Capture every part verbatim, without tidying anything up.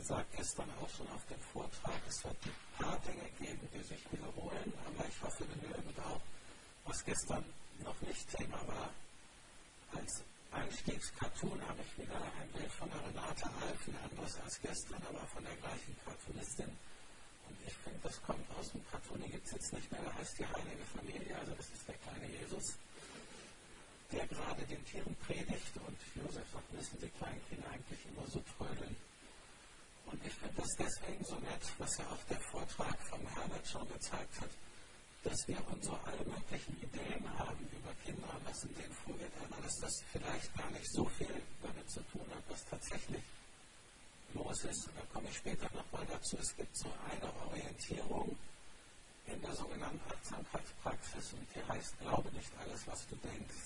gesagt, gestern auch schon auf dem Vortrag, es wird ein paar Dinge geben, die sich wiederholen, aber ich hoffe genügend auch, was gestern noch nicht Thema war. Als Einstiegscartoon habe ich wieder ein Bild von der Renate Alfen, anderes als gestern, aber von der gleichen Cartoonistin. Und ich finde, das kommt aus dem Cartoon, die gibt es jetzt nicht mehr, da heißt die Heilige Familie, also das ist der kleine Jesus, der gerade den Tieren predigt, und Josef sagt, müssen die kleinen Kinder eigentlich immer so trödeln. Und ich finde das deswegen so nett, was ja auch der Vortrag von Herbert schon gezeigt hat, dass wir uns so alle möglichen Ideen haben über Kinder, was in denen vorgeht, aber dass das vielleicht gar nicht so viel damit zu tun hat, was tatsächlich los ist. Und da komme ich später nochmal dazu. Es gibt so eine Orientierung in der sogenannten Achtsamkeitspraxis, und die heißt, glaube nicht alles, was du denkst.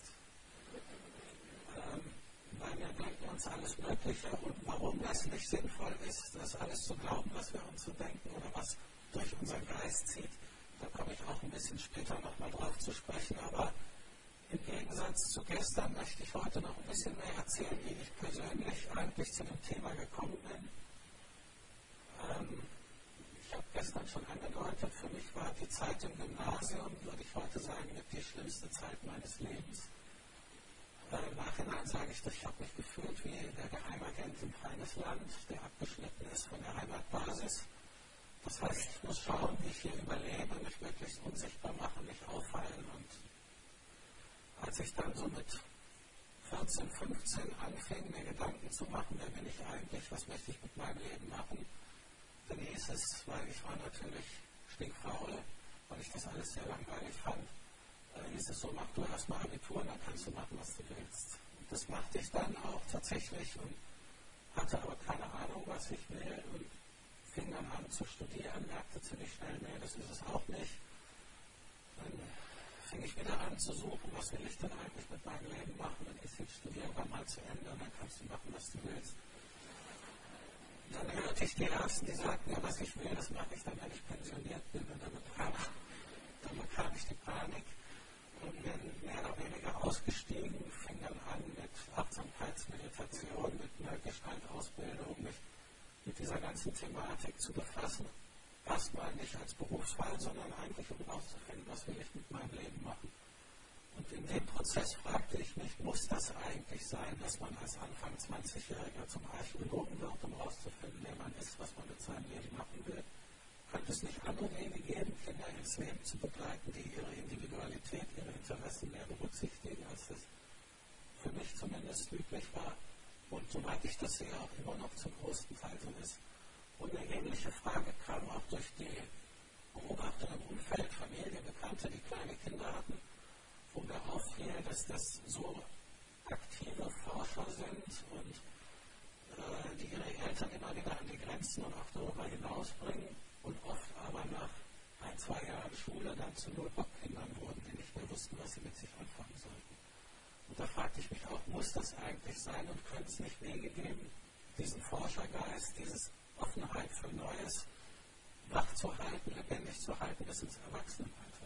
Ähm, weil wir denken uns alles Mögliche, und warum das nicht sinnvoll ist, das alles zu glauben, was wir uns so denken oder was durch unseren Geist zieht, da komme ich auch ein bisschen später nochmal drauf zu sprechen, aber im Gegensatz zu gestern möchte ich heute noch ein bisschen mehr erzählen, wie ich persönlich eigentlich zu dem Thema gekommen bin. Ähm, ich habe gestern schon angedeutet, für mich war die Zeit im Gymnasium, würde ich heute sagen, mit die schlimmste Zeit meines Lebens. Äh, Im Nachhinein sage ich, ich habe mich gefühlt wie der Geheimagent im Feindesland, der abgeschnitten ist von der Heimatbasis. Das heißt, ich muss schauen, wie ich hier überlebe, mich möglichst unsichtbar machen, nicht auffallen. Und als ich dann so mit vierzehn, fünfzehn anfing, mir Gedanken zu machen, wer bin ich eigentlich, was möchte ich mit meinem Leben machen, dann hieß es, weil ich war natürlich stinkfaul, weil ich das alles sehr langweilig fand, dann hieß es so, mach du erstmal Abitur, dann kannst du machen, was du willst. Und das machte ich dann auch tatsächlich und hatte aber keine Ahnung, was ich will, und fing dann an zu studieren, merkte ziemlich schnell, nee, das ist es auch nicht. Dann fing ich wieder an zu suchen, was will ich denn eigentlich mit meinem Leben machen, dann ist jetzt Studieren war mal zu Ende, und dann kannst du machen, was du willst. Dann hörte ich die Ersten, die sagten, ja, was ich will, das mache ich dann, wenn ich pensioniert bin, und dann bekam ich, dann bekam ich die Panik und bin mehr oder weniger ausgestiegen, fing dann an mit Achtsamkeitsmeditation, mit einer Gestaltausbildung, mich mit dieser ganzen Thematik zu befassen. Erstmal nicht als Berufswahl, sondern eigentlich, um herauszufinden, was will ich mit meinem Leben machen. Und in dem Prozess fragte ich mich, muss das eigentlich sein, dass man als Anfang zwanzigjähriger zum Archäologen wird, um herauszufinden, wer man ist, was man mit seinem Leben machen will? Könnte es nicht andere Wege geben, Kinder ins Leben zu begleiten, die ihre Individualität, ihre Interessen mehr berücksichtigen, als das für mich zumindest üblich war? Und soweit ich das sehe, auch immer noch zum größten Teil so ist. Und eine ähnliche Frage kam auch durch die Beobachtung im Umfeld, Familie, Bekannte, die kleine Kinder hatten, wo mir auffiel, dass das so aktive Forscher sind und äh, die ihre Eltern immer wieder an die Grenzen und auch darüber hinausbringen und oft aber nach ein, zwei Jahren Schule dann zu Nullbock-Kindern wurden, die nicht mehr wussten, was sie mit sich anfangen sollten. Und da fragte ich mich auch, muss das eigentlich sein, und könnte es nicht Wege geben, diesen Forschergeist, diese Offenheit für Neues wach zu halten, lebendig zu halten, bis ins Erwachsenenalter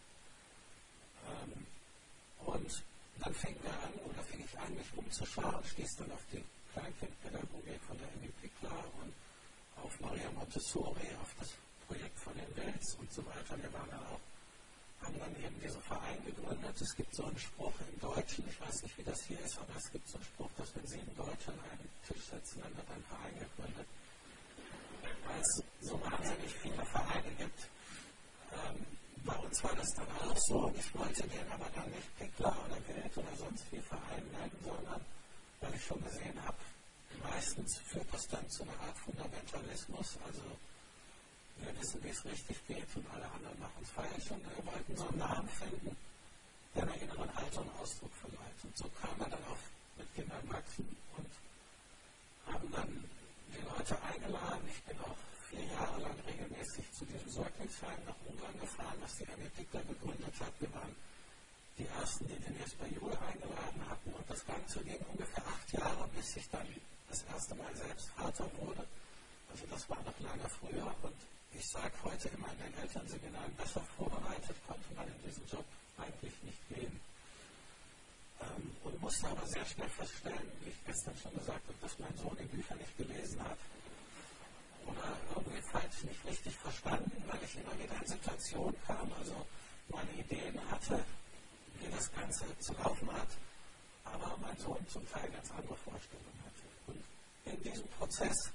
hinein. Ähm, und dann fing wir an, oder fing ich an, mich umzuschauen, stieß dann auf die Kleinkindpädagogik von der Emmy Pickler und auf Maria Montessori, auf das Projekt von den Wels und so weiter. Wir waren dann auch, haben dann eben diesen Verein gegründet. Es gibt so einen Spruch im Deutschen, ich weiß nicht, wie das hier ist, aber es gibt so einen Spruch, dass wenn sieben Deutsche an einen Tisch sitzen, dann wird ein Verein gegründet. Weil es so wahnsinnig viele Vereine gibt. Ähm, bei uns war das dann auch so, und ich wollte den aber dann nicht Pickler oder Welt oder sonst wie Verein nennen, sondern weil ich schon gesehen habe, meistens führt das dann zu einer Art Fundamentalismus, also wir wissen, wie es richtig geht, und alle anderen machen es falsch, und wir wollten so einen Namen finden, der einer inneren Haltung Ausdruck verleiht. Und so kam er dann auch mit Kindern wachsen und haben dann die Leute eingeladen. Ich bin auch vier Jahre lang regelmäßig zu diesem Säuglingsheim nach Ungarn gefahren, was die Emmy Pickler gegründet hat. Wir waren die Ersten, die den jetzt bei Jule eingeladen hatten, und das Ganze ging ungefähr acht Jahre, bis ich dann das erste Mal selbst Vater wurde. Also das war noch lange früher, und ich sage heute immer, in den Elternseminaren, besser vorbereitet konnte man in diesen Job eigentlich nicht gehen. Ähm, und musste aber sehr schnell feststellen, wie ich gestern schon gesagt habe, dass mein Sohn die Bücher nicht gelesen hat. Intuition kam, also meine Ideen hatte, wie das Ganze zu laufen hat, aber mein Sohn zum Teil ganz andere Vorstellungen hatte. Und in diesem Prozess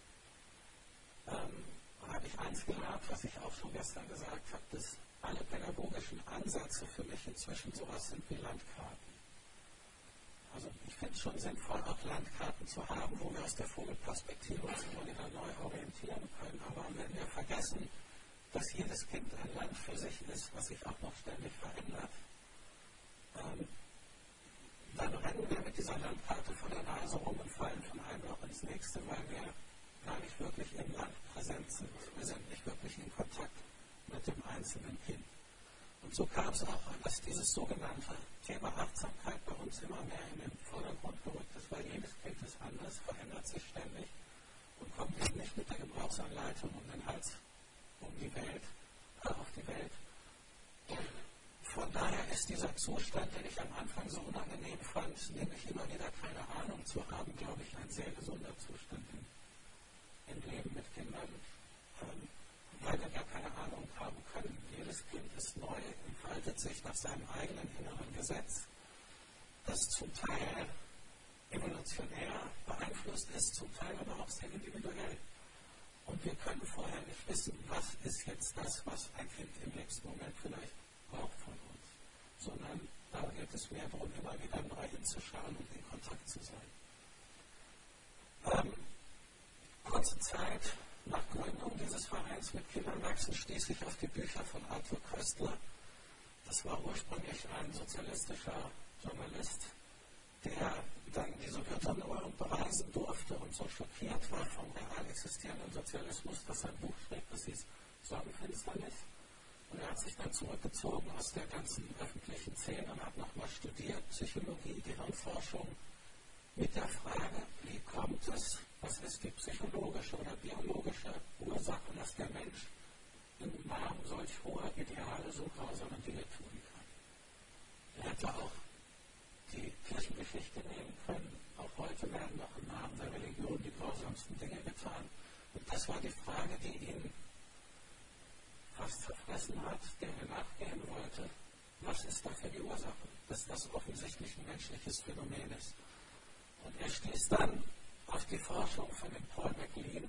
ähm, habe ich eins gelernt, was ich auch schon gestern gesagt habe, dass alle pädagogischen Ansätze für mich inzwischen sowas sind wie Landkarten. Also ich finde es schon sinnvoll, auch Landkarten zu haben, wo wir aus der Vogelperspektive uns immer wieder neu orientieren können. Aber wenn wir vergessen, dass jedes Kind ein Land für sich ist, was sich auch noch ständig verändert, ähm, dann rennen wir mit dieser Landkarte vor der Nase rum und fallen von einem Loch ins nächste, weil wir gar nicht wirklich im Land präsent sind. Wir sind nicht wirklich in Kontakt mit dem einzelnen Kind. Und so kam es auch, dass dieses sogenannte Thema Achtsamkeit bei uns immer mehr in den Vordergrund gerückt ist, weil jedes Kind ist anders, verändert sich ständig und kommt eben nicht mit der Gebrauchsanleitung um den Hals um die Welt, äh, auf die Welt. Und von daher ist dieser Zustand, den ich am Anfang so unangenehm fand, nämlich immer wieder keine Ahnung zu haben, glaube ich, ein sehr gesunder Zustand im, im Leben mit Kindern, ähm, weil wir gar keine Ahnung haben können. Jedes Kind ist neu, entfaltet sich nach seinem eigenen inneren Gesetz, das zum Teil evolutionär beeinflusst ist, zum Teil aber auch sehr individuell. Und wir können vorher nicht wissen, was ist jetzt das, was ein Kind im nächsten Moment vielleicht braucht von uns, sondern da geht es mehr darum, immer wieder neu hinzuschauen und in Kontakt zu sein. Ähm, kurze Zeit nach Gründung dieses Vereins mit Kindern wachsen stieß ich auf die Bücher von Arthur Koestler. Das war ursprünglich ein sozialistischer Journalist, der dann die Sowjetunion bereisen durfte und so schockiert war vom real existierenden Sozialismus, dass sein Buch schrieb, das hieß Sonnenfinsternis. Und er hat sich dann zurückgezogen aus der ganzen öffentlichen Szene und hat nochmal studiert, Psychologie, Gehirnforschung, mit der Frage, wie kommt es, was ist die psychologische oder biologische Ursache, dass der Mensch im Namen solch hoher Ideale so grausame Dinge tun kann. Er hätte auch die Kirchengeschichte nehmen können. Auch heute werden noch im Namen der Religion die grausamsten Dinge getan. Und das war die Frage, die ihn fast zerfressen hat, der er nachgehen wollte. Was ist dafür die Ursache? Dass das offensichtlich ein menschliches Phänomen ist. Und er stieß dann auf die Forschung von dem Paul MacLean.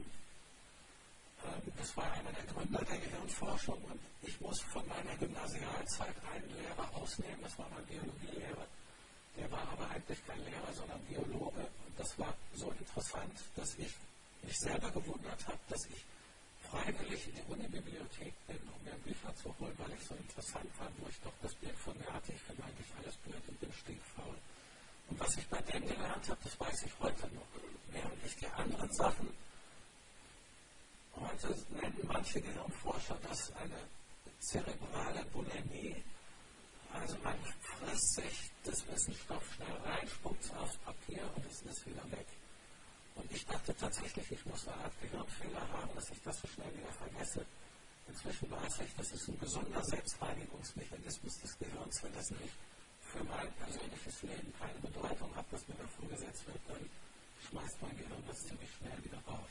Ähm, das war einer der Gründer der Gehirnforschung. Und ich muss von meiner Gymnasialzeit einen Lehrer ausnehmen. Das war mein Biologielehrer. Der war aber eigentlich kein Lehrer, sondern Biologe. Und das war so interessant, dass ich mich selber gewundert habe, dass ich freiwillig in die Unibibliothek bin, um mir Bücher zu holen, weil ich so interessant fand, wo ich doch das Bild von mir hatte. Ich finde eigentlich alles blöd und bin stinkfaul. Und was ich bei dem gelernt habe, das weiß ich heute noch. Während ich die anderen Sachen, heute nennen manche Gehirnforscher das eine zerebrale Bulimie. Also man frisst sich das Wissensstoff schnell rein, spuckt es aufs Papier und es ist wieder weg. Und ich dachte tatsächlich, ich muss eine Art Gehirnfehler haben, dass ich das so schnell wieder vergesse. Inzwischen weiß ich, das ist ein gesunder Selbstreinigungsmechanismus des Gehirns. Wenn das nicht für mein persönliches Leben keine Bedeutung hat, was mir da vorgesetzt wird, dann schmeißt mein Gehirn das ziemlich schnell wieder raus.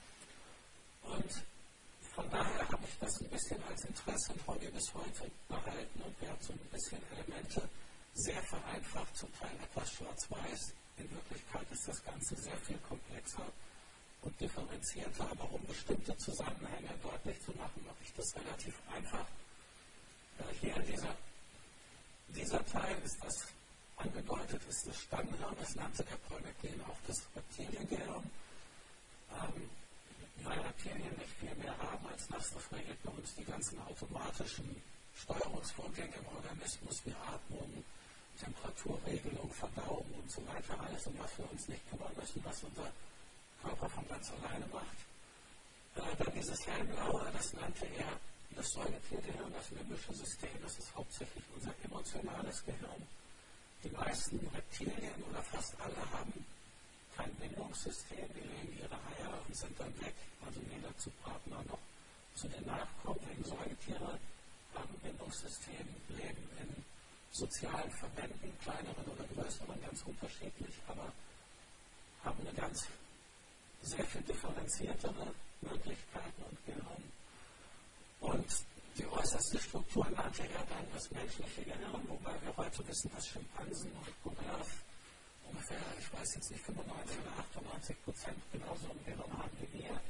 Und von daher habe ich das ein bisschen als Interesse und Hobby bis heute behalten und wir haben so ein bisschen Elemente sehr vereinfacht, zum Teil etwas schwarz-weiß. In Wirklichkeit ist das Ganze sehr viel komplexer und differenzierter, aber um bestimmte Zusammenhänge deutlich zu machen, mache ich das relativ einfach. Hier in dieser, dieser Teil ist das angedeutet, ist das Stammhirn, das nannte der Paul MacLean auch das Reptiliengehirn. Ähm, weil Reptilien nicht viel mehr haben als das, das regelt bei uns die ganzen automatischen Steuerungsvorgänge im Organismus wie Atmung, Temperaturregelung, Verdauung und so weiter, alles, um was wir uns nicht kümmern müssen, was unser Körper von ganz alleine macht. Äh, dann dieses hellblaue, das nannte er das Säugetiergehirn, das limbische System, das ist hauptsächlich unser emotionales Gehirn. Die meisten Reptilien oder fast alle haben kein Bindungssystem, die legen ihre Eier und sind dann weg, also weder zu Partner noch zu den Nachkommen. Wegen Säugetiere haben ein Bindungssystem, leben in sozialen Verbänden, kleineren oder größeren, ganz unterschiedlich, aber haben eine ganz sehr viel differenziertere Möglichkeiten und Gehirn. Und Die äußerste Struktur nannte er dann das menschliche Gehirn, wobei wir heute wissen, dass Schimpansen und Gorillas ungefähr, ich weiß jetzt nicht, fünfundneunzig oder achtundneunzig Prozent genauso ein Gehirn haben wie wir.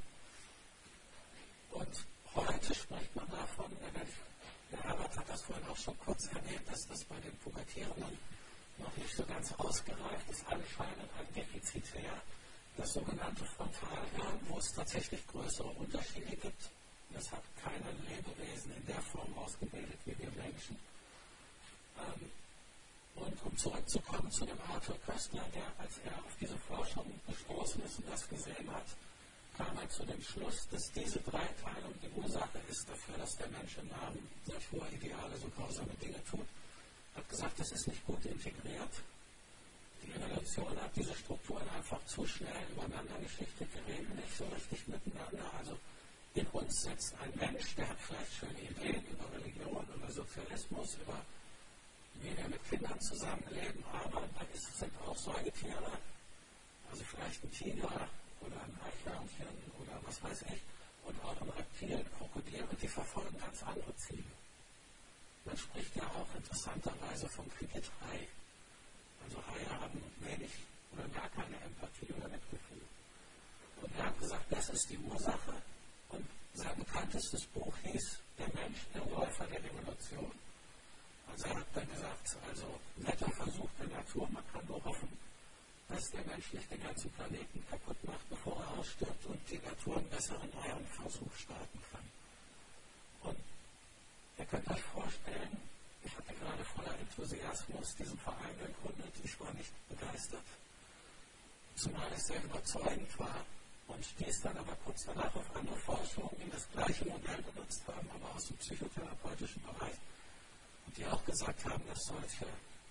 Und heute spricht man davon, der Herbert hat das vorhin auch schon kurz erwähnt, dass das bei den Pubertierenden noch nicht so ganz ausgereift ist. Alle scheinen ein Defizit her. Das sogenannte Frontalhirn, wo es tatsächlich größere Unterschiede gibt. Das hat keine Lebewesen in der Form ausgebildet wie wir Menschen. Ähm, und um zurückzukommen zu dem Arthur Koestler, der, als er auf diese Forschung gestoßen ist und das gesehen hat, kam er zu dem Schluss, dass diese Dreiteilung die Ursache ist dafür, dass der Mensch im Namen solch hoher Ideale so grausame Dinge tut. Er hat gesagt, das ist nicht gut integriert. Die Evolution hat diese Strukturen einfach zu schnell übereinander geschichtet. Wir reden nicht so richtig miteinander. Also in uns sitzt ein Mensch, der hat vielleicht schöne Ideen über Religion, über Sozialismus, über wie wir mit Kindern zusammenleben, aber da sind auch Säugetiere, also vielleicht ein Tiger oder ein Eichhörnchen oder was weiß ich, und auch ein Reptil, Krokodil, und die verfolgen ganz andere Ziele. Man spricht ja auch interessanterweise von Kriegethai. Also Haie haben wenig oder gar keine Empathie oder Mitgefühl. Und er hat gesagt, das ist die Ursache. Und sein bekanntestes Buch hieß Der Mensch, der Läufer der Evolution. Also er hat dann gesagt, also netter Versuch der Natur, man kann nur hoffen, dass der Mensch nicht den ganzen Planeten kaputt macht, bevor er ausstirbt und die Natur einen besseren neuen Versuch starten kann. Und ihr könnt euch vorstellen, ich hatte gerade voller Enthusiasmus diesen Verein gegründet, ich war nicht begeistert, zumal es sehr überzeugend war und dies dann aber kurz danach auf andere Forschungen in das gleiche Modell benutzt haben, aber aus dem psychotherapeutischen Bereich, und die auch gesagt haben, dass solche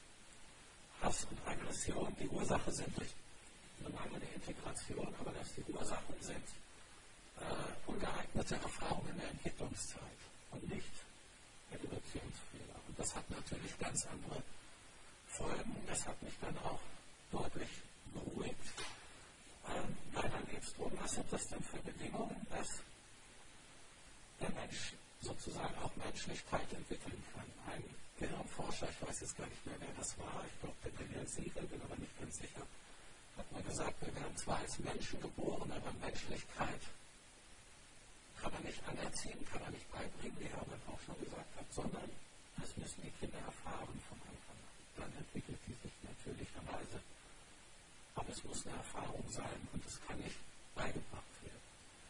Hass und Aggression die Ursache sind durch eine mangelnde Integration, aber dass die Ursachen sind äh, ungeeignete Erfahrungen in der Entwicklungszeit und nicht Evolutionsfehler. Und das hat natürlich ganz andere Folgen. Das hat mich dann auch deutlich beruhigt. Ähm, weil dann geht es darum, was sind das denn für Bedingungen, dass der Mensch sozusagen auch Menschlichkeit entwickeln kann. Ein Gehirnforscher, ich weiß jetzt gar nicht mehr, wer das war, ich glaube der Daniel Siegel, bin aber nicht ganz sicher, hat mir gesagt, wir werden zwar als Menschen geboren, aber Menschlichkeit kann man nicht anerziehen, kann man nicht beibringen, wie Herbert auch schon gesagt hat, sondern das müssen die Kinder erfahren von Anfang an. Dann entwickelt die sich natürlicherweise. Aber es muss eine Erfahrung sein und es kann nicht beigebracht werden.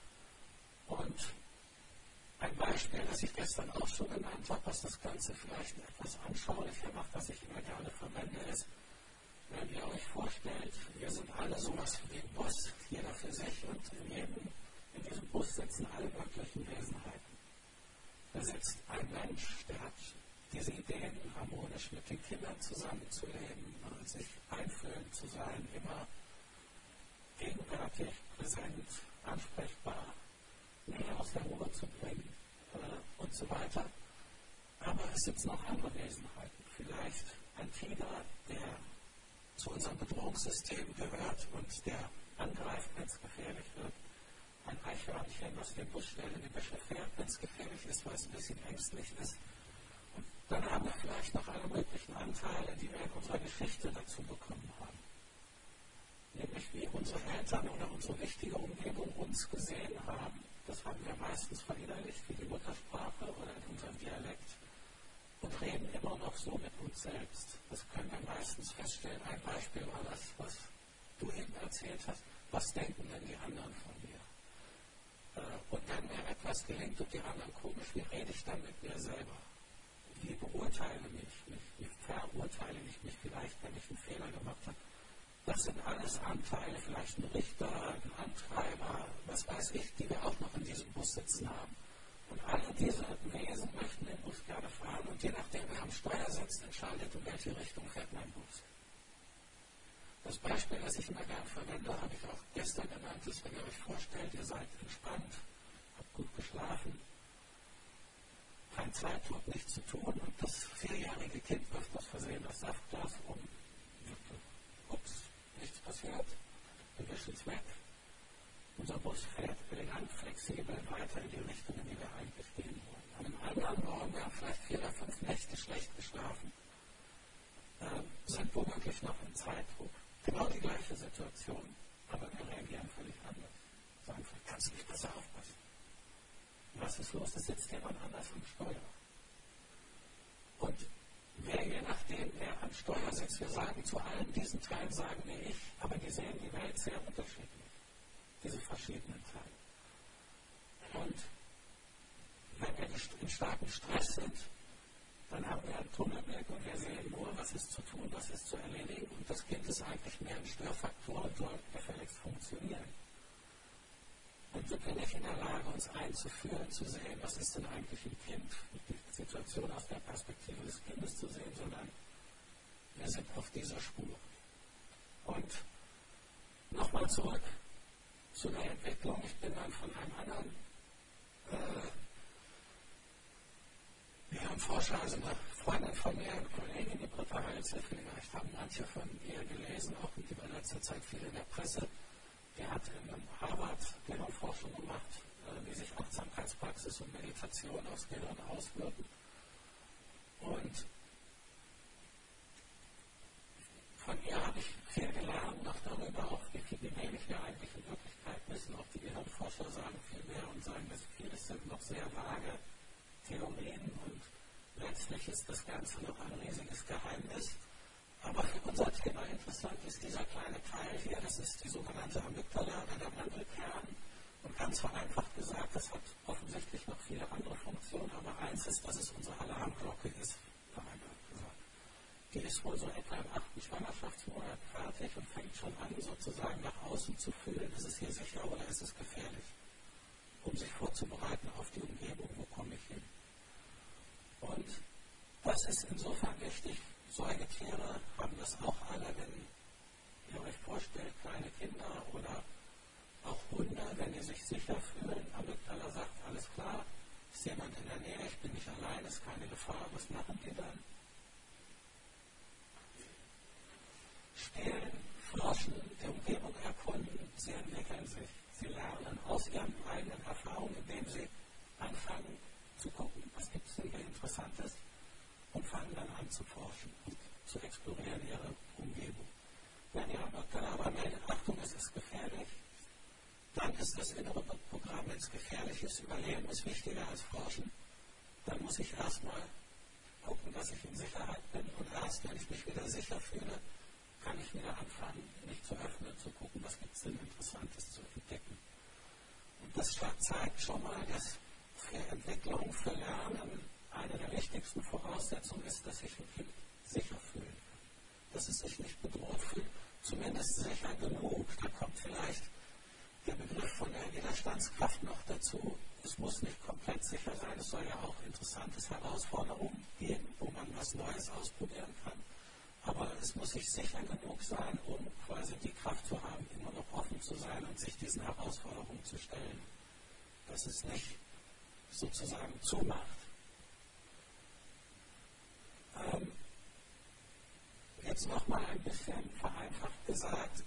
Und ein Beispiel, das ich gestern auch schon genannt habe, was das Ganze vielleicht etwas anschaulicher macht, was ich immer gerne verwende, ist, wenn ihr euch vorstellt, wir sind alle sowas wie ein Bus, jeder für sich, und in, jedem, in diesem Bus sitzen alle möglichen Wesenheiten. Da sitzt ein Mensch, der hat diese Ideen, harmonisch mit den Kindern zusammenzuleben, sich einfühlend zu sein, immer gegenwärtig, präsent, ansprechbar, Nähe aus der Ruhe zu bringen äh, und so weiter. Aber es sitzen auch andere Wesenheiten. Vielleicht ein Tiger, der zu unserem Bedrohungssystem gehört und der angreift, wenn es gefährlich wird. Ein Eichhörnchen, das den Buschstellen in die Büsche fährt, wenn es gefährlich ist, weil es ein bisschen ängstlich ist. Und dann haben wir vielleicht noch alle möglichen Anteile, die wir in unserer Geschichte dazu bekommen haben. Nämlich wie unsere Eltern oder unsere wichtige Umgebung uns gesehen haben. Das haben wir meistens verinnerlicht, wie die Muttersprache oder in unserem Dialekt, und reden immer noch so mit uns selbst. Das können wir meistens feststellen. Ein Beispiel war das, was du eben erzählt hast. Was denken denn die anderen von mir? Und wenn mir etwas gelingt und die anderen komisch, wie rede ich dann mit mir selber? Wie beurteile ich mich? Wie verurteile ich mich vielleicht, wenn ich einen Fehler gemacht habe? Das sind alles Anteile, vielleicht ein Richter, ein Antreiber, was weiß ich, die wir auch noch in diesem Bus sitzen haben. Und alle diese Wesen möchten den Bus gerne fahren, und je nachdem, wer am Steuer sitzt, entscheidet, in welche Richtung fährt mein Bus. Das Beispiel, das ich immer gerne verwende, habe ich auch gestern genannt, ist, wenn ihr euch vorstellt, ihr seid entspannt, habt gut geschlafen, kein Zeitdruck, nichts zu tun, und das vierjährige Kind wirft aus Versehen das Saftglas um. Ups, nichts passiert, wir wischen es weg. Unser Bus fährt elegant, flexibel weiter in die Richtung, in die wir eigentlich gehen wollen. An einem anderen Morgen, wir haben vielleicht vier oder fünf Nächte schlecht geschlafen, äh, sind womöglich noch im Zeitdruck. Genau die gleiche Situation, aber wir reagieren völlig anders. Sagen, vielleicht kannst du nicht besser aufpassen. Was ist los? Es sitzt jemand anders am Steuer. Und wer, je nachdem, wer am Steuer sitzt, wir sagen zu allen diesen Teilen, sagen wir ich, aber die sehen die Welt sehr unterschiedlich, diese verschiedenen Teile. Und wenn wir in starkem Stress sind, dann haben wir einen Tunnelblick und wir sehen nur, was ist zu tun, was ist zu erledigen. Und das Kind ist eigentlich mehr ein Störfaktor und soll gefälligst funktionieren. Und wir sind nicht in der Lage, uns einzuführen, zu sehen, was ist denn eigentlich im Kind, die Situation aus der Perspektive des Kindes zu sehen, sondern wir sind auf dieser Spur. Und nochmal zurück zu der Entwicklung. Ich bin dann von einem anderen äh, Gehirnforscher, also eine Freundin von mir, eine Kollegin, die Britta Heilze, vielleicht haben manche von ihr gelesen, auch in letzter Zeit viel in der Presse. Die hat in Harvard Gehirnforschung gemacht, äh, wie sich Achtsamkeitspraxis und Meditation aufs Gehirn auswirken. Und von ihr habe ich viel gelernt, noch darüber, auch wie viel wenig wir eigentlich in Wirklichkeit wissen. Auch die Gehirnforscher sagen viel mehr und sagen, dass vieles sind noch sehr vage Theorien und letztlich ist das Ganze noch ein riesiges Geheimnis. Aber für unser Thema interessant ist dieser kleine Teil hier, das ist die sogenannte Amygdala oder der Mandelkern. Und ganz vereinfacht gesagt, das hat offensichtlich noch viele andere Funktionen, aber eins ist, dass es unsere Alarmglocke ist, haben wir gesagt. Die ist wohl so etwa im achten Schwangerschaftsmonat fertig und fängt schon an, sozusagen nach außen zu fühlen, ist es hier sicher oder ist es gefährlich, um sich vorzubereiten auf die Umgebung, wo komme ich hin. Und das ist insofern wichtig. Säugetiere haben das auch alle, wenn ihr euch vorstellt, kleine Kinder oder auch Hunde, wenn die sich sicher fühlen, Amygdala sagt, alles klar, ist jemand in der Nähe, ich bin nicht allein, ist keine Gefahr, was machen die dann? Spielen, forschen, die Umgebung erkunden, sie entwickeln sich, sie lernen aus ihren eigenen Erfahrungen, indem sie anfangen zu gucken, was gibt es denn hier Interessantes, und fangen dann an zu forschen und zu explorieren ihre Umgebung. Wenn ihr Amygdala aber meldet, Achtung, es ist gefährlich, dann ist das innere Programm, wenn es gefährlich ist, Überleben ist wichtiger als Forschen. Dann muss ich erstmal gucken, dass ich in Sicherheit bin und erst, wenn ich mich wieder sicher fühle, kann ich wieder anfangen, mich zu öffnen, zu gucken, was gibt es denn Interessantes zu entdecken. Und das zeigt schon mal, dass für Entwicklung, für Lernen eine der wichtigsten Voraussetzungen ist, dass sich ein Kind sicher fühlen kann. Dass es sich nicht bedroht fühlt, zumindest sicher genug. Da kommt vielleicht der Begriff von der Widerstandskraft noch dazu. Es muss nicht komplett sicher sein, es soll ja auch interessante Herausforderungen geben, wo man was Neues ausprobieren kann. Aber es muss sich sicher genug sein, um quasi die Kraft zu haben, immer noch offen zu sein und sich diesen Herausforderungen zu stellen. Dass es nicht sozusagen zumacht. Ähm, jetzt nochmal ein bisschen vereinfacht gesagt,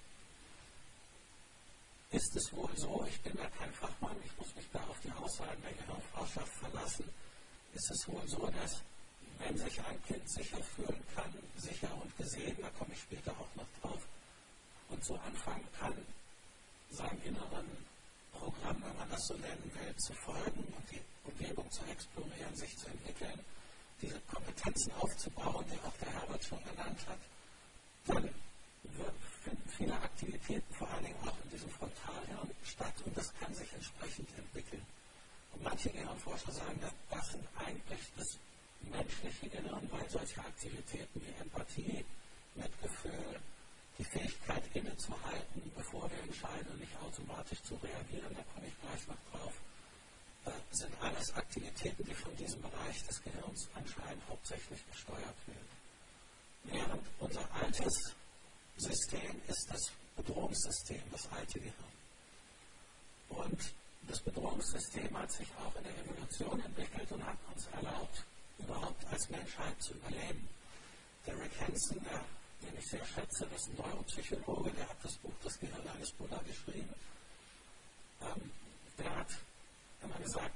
ist es wohl so, ich bin ja kein Fachmann, ich muss mich da auf die Aussagen der Gehirnforscher verlassen, ist es wohl so, dass wenn sich ein Kind sicher fühlen kann, sicher und gesehen, da komme ich später auch noch drauf, und so anfangen kann, seinem inneren Programm, wenn man das so nennen will, zu folgen und die Umgebung zu explorieren, sich zu entwickeln, diese Kompetenzen aufzubauen, die auch der Herbert schon genannt hat, dann finden viele Aktivitäten, vor allen Dingen auch in diesem Frontalhirn, statt und das kann sich entsprechend entwickeln. Und manche Gehirnforscher sagen, dass das sind eigentlich das menschliche Gehirn, weil solche Aktivitäten wie Empathie, Mitgefühl, die Fähigkeit innezuhalten, bevor wir entscheiden und nicht automatisch zu reagieren, da komme ich gleich noch drauf, äh, sind alles Aktivitäten, die von diesem Bereich des Gehirns anscheinend hauptsächlich gesteuert werden. Während unser altes System ist das Bedrohungssystem, das alte Gehirn. Und das Bedrohungssystem hat sich auch in der Evolution entwickelt und hat uns erlaubt, überhaupt als Menschheit zu überleben. Der Rick Hanson, der, den ich sehr schätze, ist ein Neuropsychologe, der hat das Buch Das Gehirn eines Buddha geschrieben. Ähm, der hat immer gesagt,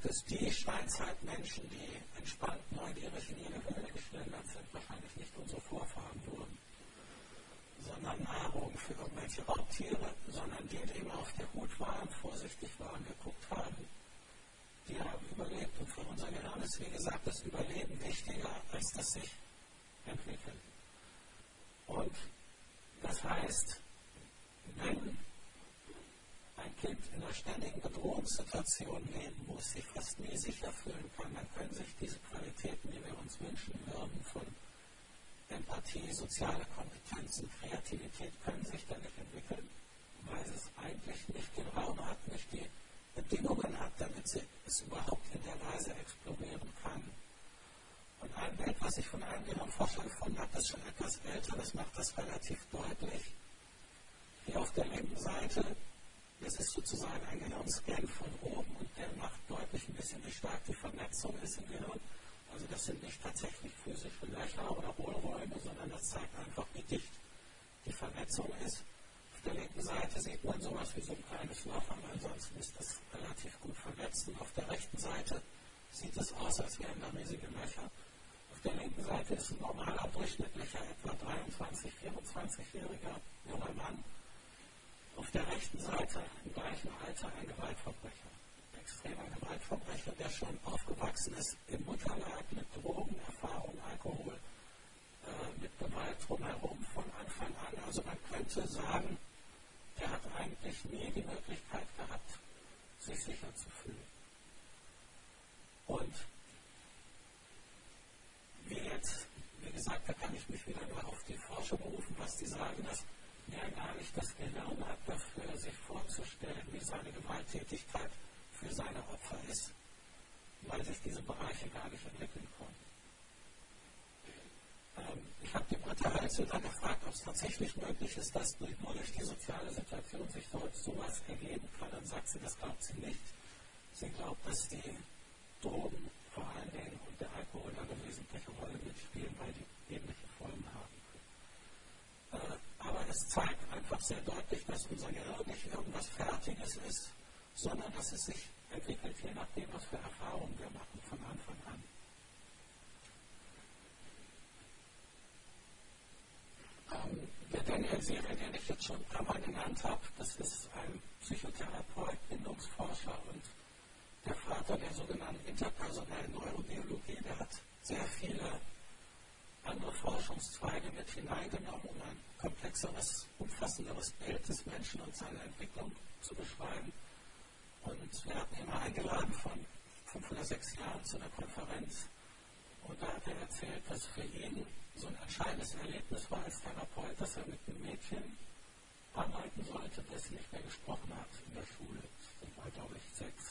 sagt es, die Steinzeitmenschen, die entspannt neugierig in ihre Höhle geschlendert sind, wahrscheinlich nicht unsere Vorfahren wurden, sondern Nahrung für irgendwelche Raubtiere, sondern die, die immer auf der Hut waren, vorsichtig waren, geguckt haben, die haben überlebt. Und für unser Gehirn ist, wie gesagt, das Überleben wichtiger als das sich entwickeln. Und das heißt, wenn ein Kind in einer ständigen Bedrohungssituation leben muss, sich fast nie sicher fühlen kann, dann können sich diese Qualitäten, die wir uns wünschen würden, von Empathie, soziale Kompetenzen, Kreativität, können sich dann nicht entwickeln, weil es eigentlich nicht den Raum hat, nicht die Bedingungen hat, damit sie es überhaupt in der Weise explorieren kann. Und ein Bild, was ich von einem Gehirnforscher gefunden habe, das ist schon etwas älter, das macht das relativ deutlich. Hier auf der linken Seite, das ist sozusagen ein Gehirnscan von oben und der macht deutlich ein bisschen, wie stark die Vernetzung ist im Gehirn. Also das sind nicht tatsächlich physische Löcher oder Hohlräume, sondern das zeigt einfach, wie dicht die Vernetzung ist. Auf der linken Seite sieht man sowas wie so ein kleines Loch, aber ansonsten ist das relativ gut vernetzt. Und auf der rechten Seite sieht es aus, als wären da riesige Löcher. Auf der linken Seite ist ein normaler, durchschnittlicher, etwa dreiundzwanzig-, vierundzwanzigjähriger junger Mann. Auf der rechten Seite im gleichen Alter ein Gewaltverbrecher. Ein extremer Gewaltverbrecher, der schon aufgewachsen ist im Mutterleib mit Drogen, Erfahrung, Alkohol, äh, mit Gewalt drumherum von Anfang an. Also man könnte sagen, der hat eigentlich nie die Möglichkeit gehabt, sich sicher zu fühlen. Und wie jetzt, wie gesagt, da kann ich mich wieder nur auf die Forscher berufen, was die sagen, dass er gar nicht das Gehirn hat dafür, sich vorzustellen, wie seine Gewalttätigkeit für seine Opfer ist, weil sich diese Bereiche gar nicht entwickeln konnten. Ähm, ich habe die Britta Hölzel dann gefragt, ob es tatsächlich möglich ist, dass nur durch die soziale Situation sich dort sowas ergeben kann. Dann sagt sie, das glaubt sie nicht. Sie glaubt, dass die Drogen vor allen Dingen und der Alkohol eine wesentliche Rolle mitspielen, weil die ähnliche Folgen haben. Äh, aber es zeigt einfach sehr deutlich, dass unser Gehirn nicht irgendwas Fertiges ist, sondern dass es sich entwickelt, je nachdem, was für Erfahrungen wir machen von Anfang an. Ähm, der Daniel Siegel, den ich jetzt schon ein paar Mal genannt habe, das ist ein Psychotherapeut, Bindungsforscher und der Vater der sogenannten interpersonellen Neurobiologie. Der hat sehr viele andere Forschungszweige mit hineingenommen, um ein komplexeres, umfassenderes Bild des Menschen und seiner Entwicklung zu beschreiben. Und wir hatten ihn mal eingeladen von fünf oder sechs Jahren zu einer Konferenz. Und da hat er erzählt, dass für ihn so ein entscheidendes Erlebnis war als Therapeut, dass er mit einem Mädchen arbeiten sollte, das nicht mehr gesprochen hat in der Schule. Das war, glaube ich, sechs.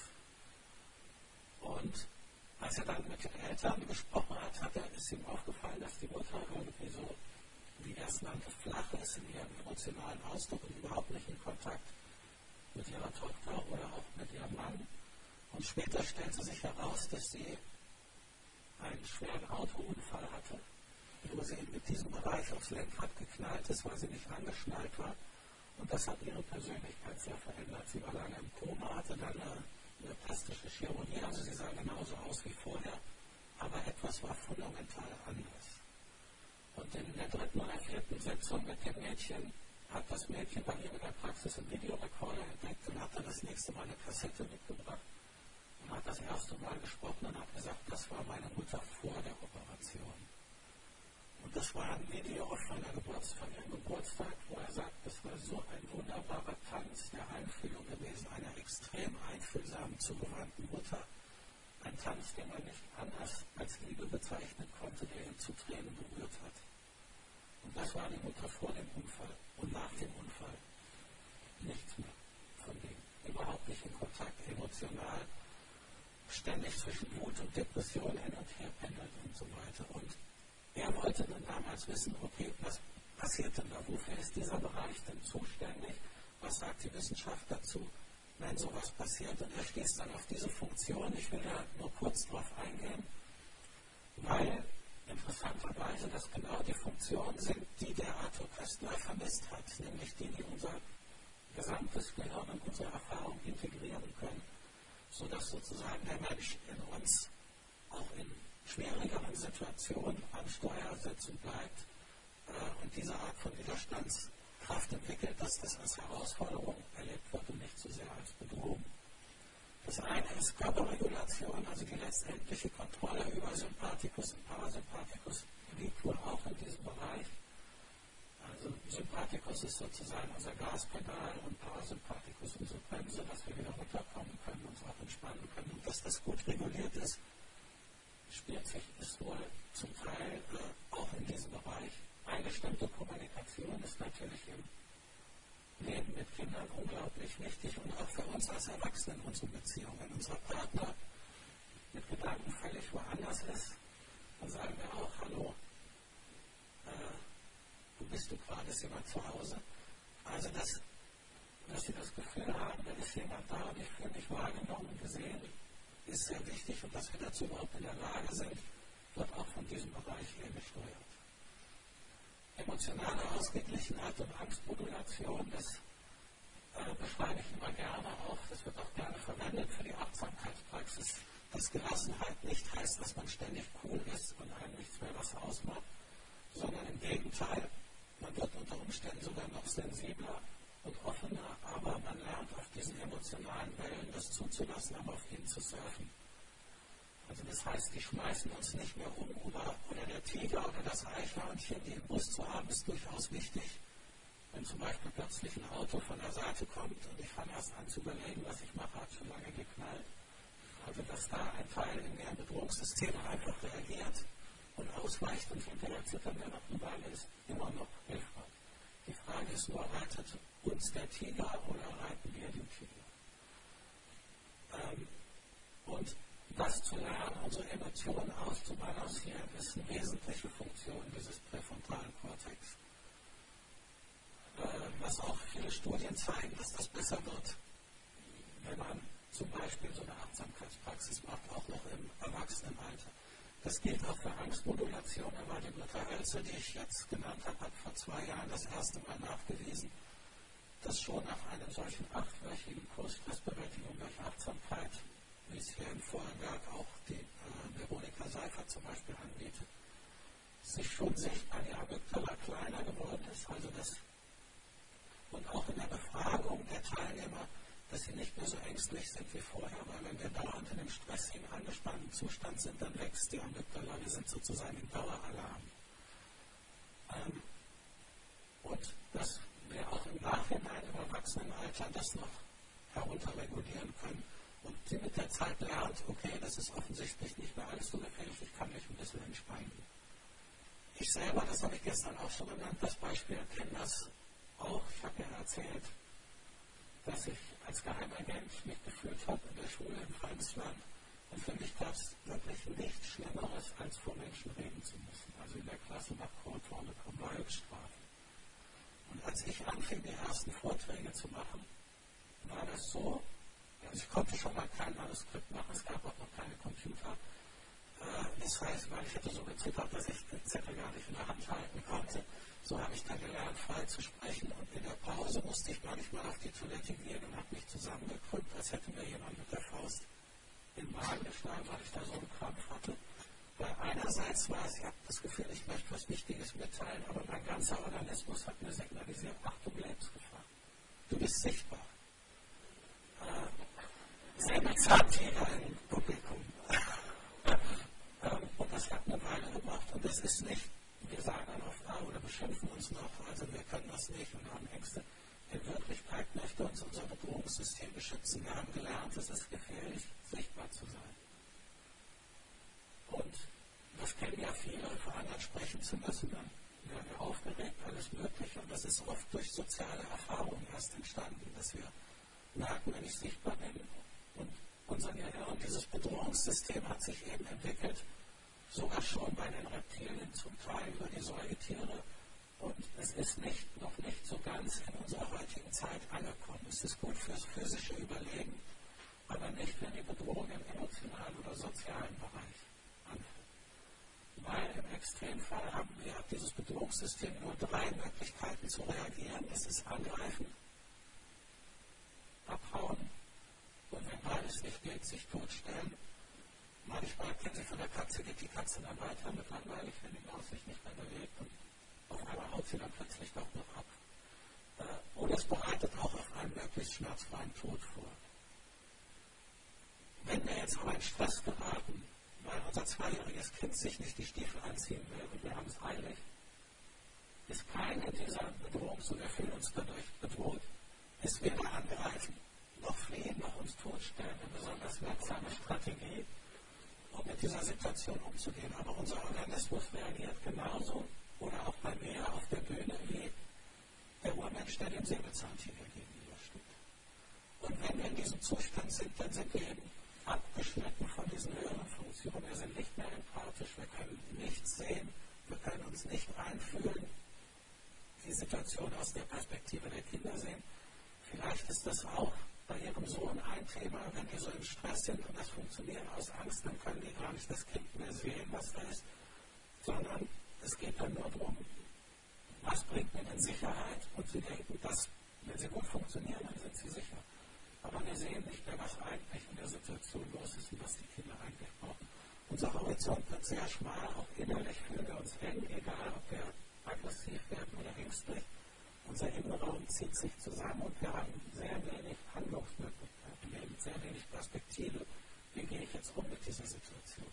Und als er dann mit den Eltern gesprochen hat, hat er, ist ihm aufgefallen, dass die Mutter irgendwie so, wie er es nannte, flach ist in ihrem emotionalen Ausdruck und überhaupt nicht in Kontakt mit ihrer Tochter oder auch mit ihrem Mann. Und später stellte sich heraus, dass sie einen schweren Autounfall hatte, wo sie mit diesem Bereich aufs Lenkrad geknallt ist, weil sie nicht angeschnallt war. Und das hat ihre Persönlichkeit sehr verändert. Sie war lange im Koma, hatte dann eine eine plastische Chirurgie, also sie sah genauso aus wie vorher, aber etwas war fundamental anders. Und in der dritten oder vierten Sitzung mit dem Mädchen hat das Mädchen bei ihr in der Praxis einen Videorekorder entdeckt und hat dann das nächste Mal eine Kassette mitgebracht und hat das erste Mal gesprochen und hat gesagt, das war meine Mutter vor der Operation. Und das war ein Video von, der Geburts-, von ihrem Geburtstag, wo er sagt, das war so ein wunderbarer Tanz der Einfühlung gewesen, einer extrem einfühlsamen, zugewandten Mutter. Ein Tanz, den man nicht anders als Liebe bezeichnen konnte, der ihn zu Tränen berührt hat. Und das war die Mutter vor dem Unfall und nach dem Unfall. Nichts mehr von dem. Überhaupt nicht in Kontakt, emotional, ständig zwischen Wut und Depression hin und her pendelt und so weiter. Und er wollte dann damals wissen, okay, was passiert denn da? Wofür ist dieser Bereich denn zuständig? Was sagt die Wissenschaft dazu, wenn sowas passiert? Und er stieß dann auf diese Funktion. Ich will da nur kurz drauf eingehen, weil interessanterweise das genau die Funktionen sind, die der Arthur Koestler vermisst hat, nämlich die, die unser gesamtes Gehirn und unsere Erfahrung integrieren können. sodass sozusagen der Mensch in uns auch in schwierigeren Situationen am Steuer sitzen bleibt äh, und diese Art von Widerstandskraft entwickelt, dass das als Herausforderung erlebt wird und nicht so sehr als Bedrohung. Das eine ist Körperregulation, also die letztendliche Kontrolle über Sympathikus und Parasympathikus liegt wohl auch in diesem Bereich. Also Sympathikus ist sozusagen unser Gaspedal und Parasympathikus unsere Bremse, dass wir wieder runterkommen können, uns auch entspannen können. Und dass das gut reguliert ist, spielt sich ist wohl zum Teil äh, auch in diesem Bereich. Eingestimmte Kommunikation ist natürlich im Leben mit Kindern unglaublich wichtig und auch für uns als Erwachsene in unseren Beziehungen. Wenn unser Partner mit Gedanken völlig woanders ist, dann sagen wir auch, hallo, äh, wo bist du gerade, ist jemand zu Hause? Also, dass, dass sie das Gefühl haben, da ist jemand da und ich fühle mich wahrgenommen und gesehen, ist sehr wichtig und dass wir dazu überhaupt in der Lage sind, wird auch von diesem Bereich her gesteuert. Emotionale Ausgeglichenheit und Angstmodulation, das äh, beschreibe ich immer gerne auch, das wird auch gerne verwendet für die Achtsamkeitspraxis, dass Gelassenheit nicht heißt, dass man ständig cool ist und einem nichts mehr was ausmacht, sondern im Gegenteil, man wird unter Umständen sogar noch sensibler und offener, aber man lernt auf diesen emotionalen Wellen das zuzulassen, aber auf ihnen zu surfen. Also das heißt, die schmeißen uns nicht mehr um, oder, oder der Tiger oder das Eichhörnchen, die im Bus zu haben, ist durchaus wichtig. Wenn zum Beispiel plötzlich ein Auto von der Seite kommt und ich fange erst an zu überlegen, was ich mache, hat schon lange geknallt. Also dass da ein Teil in der Bedrohungssysteme einfach reagiert und ausweicht und hinterher zittern wir noch eine Weile, ist immer noch hilfreich. Die Frage ist nur, reitet uns der Tiger oder reiten wir den Tiger? Ähm, und das zu lernen, unsere Emotionen auszubalancieren, ist eine wesentliche Funktion dieses präfrontalen Kortex. Äh, was auch viele Studien zeigen, dass das besser wird, wenn man zum Beispiel so eine Achtsamkeitspraxis macht, auch noch im Erwachsenenalter. Das gilt auch für Angstmodulation, aber die Britta Hölze, die ich jetzt genannt habe, hat vor zwei Jahren das erste Mal nachgewiesen, dass schon nach einem solchen achtwöchigen Kurs Stressbewältigung durch Achtsamkeit, wie es hier im Vorwerk auch die äh, Veronika Seifert zum Beispiel anbietet, sich schon sichtbar die Amygdala kleiner geworden ist, also das, und auch in der Befragung der Teilnehmer, dass sie nicht mehr so ängstlich sind wie vorher, weil wenn wir dauernd in einem stressigen, angespannten Zustand sind, dann wächst die Amygdala, wir sind sozusagen im Daueralarm. Ähm, und dass wir auch im Nachhinein im Erwachsenenalter das noch herunterregulieren können und sie mit der Zeit lernt, okay, das ist offensichtlich nicht mehr alles so gefährlich, ich kann mich ein bisschen entspannen. Ich selber, das habe ich gestern auch schon genannt, das Beispiel kenne das auch, ich habe ja erzählt, dass ich als Geheimagent mich gefühlt habe in der Schule in Feindesland. Und für mich gab es wirklich nichts Schlimmeres, als vor Menschen reden zu müssen. Also in der Klasse nach Korton bekommen wir Höchststrafe. Und als ich anfing, die ersten Vorträge zu machen, war das so, also ich konnte schon mal kein Manuskript machen, es gab auch noch keine Computer. Das heißt, weil ich hatte so gezittert, dass ich den Zettel gar nicht in der Hand halten konnte. So habe ich dann gelernt, frei zu sprechen, und in der Pause musste ich manchmal auf die Toilette gehen und habe mich zusammengekrümmt, als hätte mir jemand mit der Faust in den Magen geschlagen, weil ich da so einen Krampf hatte. Weil einerseits war es, ich habe das Gefühl, ich möchte was Wichtiges mitteilen, aber mein ganzer Organismus hat mir signalisiert, ach, du Lebensgefahr. Du bist sichtbar. Äh, Säbelzahntiger im Publikum. Und das hat eine Weile gemacht, und das ist nicht, wir sagen dann oft, ah, oder beschimpfen uns noch, also wir können das nicht und haben Ängste. In Wirklichkeit möchte uns unser Bedrohungssystem beschützen. Wir haben gelernt, es ist gefährlich, sichtbar zu sein. Und das kennen ja viele, vor anderen sprechen zu müssen, dann werden wir aufgeregt, alles Mögliche, und das ist oft durch soziale Erfahrungen erst entstanden, dass wir merken, wenn ich sichtbar bin, und unser Gehirn, dieses Bedrohungssystem hat sich eben entwickelt, sogar schon bei den Reptilien, zum Teil über die Säugetiere. Und es ist nicht, noch nicht so ganz in unserer heutigen Zeit angekommen. Es ist gut fürs physische Überleben, aber nicht, wenn die Bedrohung im emotionalen oder sozialen Bereich anfängt. Weil im Extremfall haben wir dieses Bedrohungssystem nur drei Möglichkeiten zu reagieren. Das ist angreifen, abhauen, und wenn beides nicht geht, mit sich totstellen. Manchmal kennen Sie von der Katze, geht die Katze dann weiter mit langweilig, wenn die Maus sich nicht mehr bewegt und auf einmal haut sie dann plötzlich doch noch ab. Äh, oder es bereitet auch auf einen möglichst schmerzfreien Tod vor. Wenn wir jetzt aber in Stress geraten, weil unser zweijähriges Kind sich nicht die Stiefel anziehen will und wir haben es eilig, ist keine dieser Bedrohungen, so wir fühlen uns dadurch bedroht, ist weder angreifen, noch fliehen, noch uns totstellen, eine besonders wirksame Strategie, um mit dieser Situation umzugehen. Aber unser Organismus reagiert genauso oder auch bei mir auf der Bühne wie der Urmensch, der dem Säbelzahntiger gegenübersteht. Und wenn wir in diesem Zustand sind, dann sind wir eben abgeschnitten von diesen höheren Funktionen. Wir sind nicht mehr empathisch, wir können nichts sehen, wir können uns nicht einfühlen, die Situation aus der Perspektive der Kinder sehen. Vielleicht ist das auch bei Ihrem Sohn ein Thema, wenn die so im Stress sind und das Funktionieren aus Angst, dann können die gar nicht das Kind mehr sehen, was da ist, sondern es geht dann nur darum, was bringt mir denn Sicherheit? Und sie denken, dass, wenn sie gut funktionieren, dann sind sie sicher. Aber wir sehen nicht mehr, was eigentlich in der Situation los ist und was die Kinder eigentlich brauchen. Unser Horizont wird sehr schmal, auch innerlich fühlen wir uns eng, egal ob wir aggressiv werden oder ängstlich. Unser Innenraum zieht sich zusammen und wir haben sehr wenig Handlungsmöglichkeiten, wir haben sehr wenig Perspektive. Wie gehe ich jetzt um mit dieser Situation?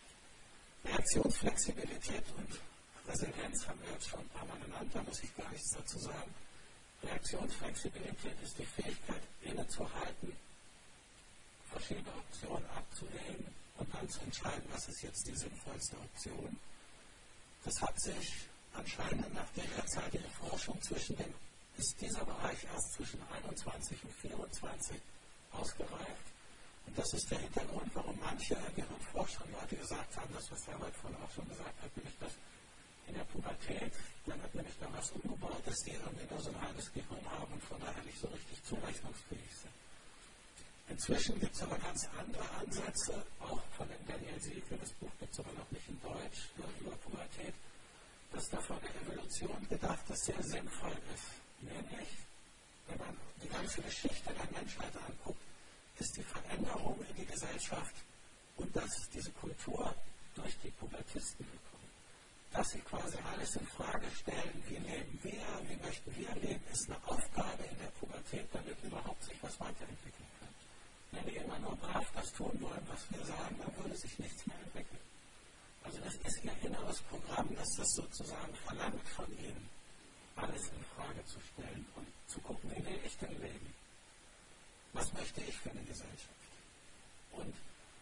Reaktionsflexibilität und Resilienz haben wir jetzt schon ein paar Mal genannt, da muss ich gar nichts dazu sagen. Reaktionsflexibilität ist die Fähigkeit, innezuhalten, verschiedene Optionen abzuwägen und dann zu entscheiden, was ist jetzt die sinnvollste Option. Das hat sich anscheinend nach der derzeitigen Forschung zwischen dem, ist dieser Bereich erst zwischen einundzwanzig und vierundzwanzig ausgereift. Und das ist der Hintergrund, warum manche Gehirnforscher Leute gesagt haben, das, was Herbert vorhin auch schon gesagt hat, nämlich dass in der Pubertät, dann hat nämlich da was umgebaut, dass die irgendwie nur so ein halbes Gehirn haben und von daher nicht so richtig zurechnungsfähig sind. Inzwischen gibt es aber ganz andere Ansätze, auch von dem Daniel Siegel, das Buch gibt es aber noch nicht in Deutsch, über Pubertät, dass da von der Evolution gedacht, das sehr sinnvoll ist. Nämlich, wenn man die ganze Geschichte der Menschheit anguckt, ist die Veränderung in die Gesellschaft und dass diese Kultur durch die Pubertisten gekommen. Dass sie quasi alles in Frage stellen, wie leben wir, wie möchten wir leben, ist eine Aufgabe in der Pubertät, damit überhaupt sich was weiterentwickeln kann. Wenn wir immer nur brav das tun wollen, was wir sagen, dann würde sich nichts mehr entwickeln. Also das ist ihr inneres Programm, dass das sozusagen verlangt von ihnen, alles in Frage zu stellen und zu gucken, wie will ich denn leben? Was möchte ich für eine Gesellschaft? Und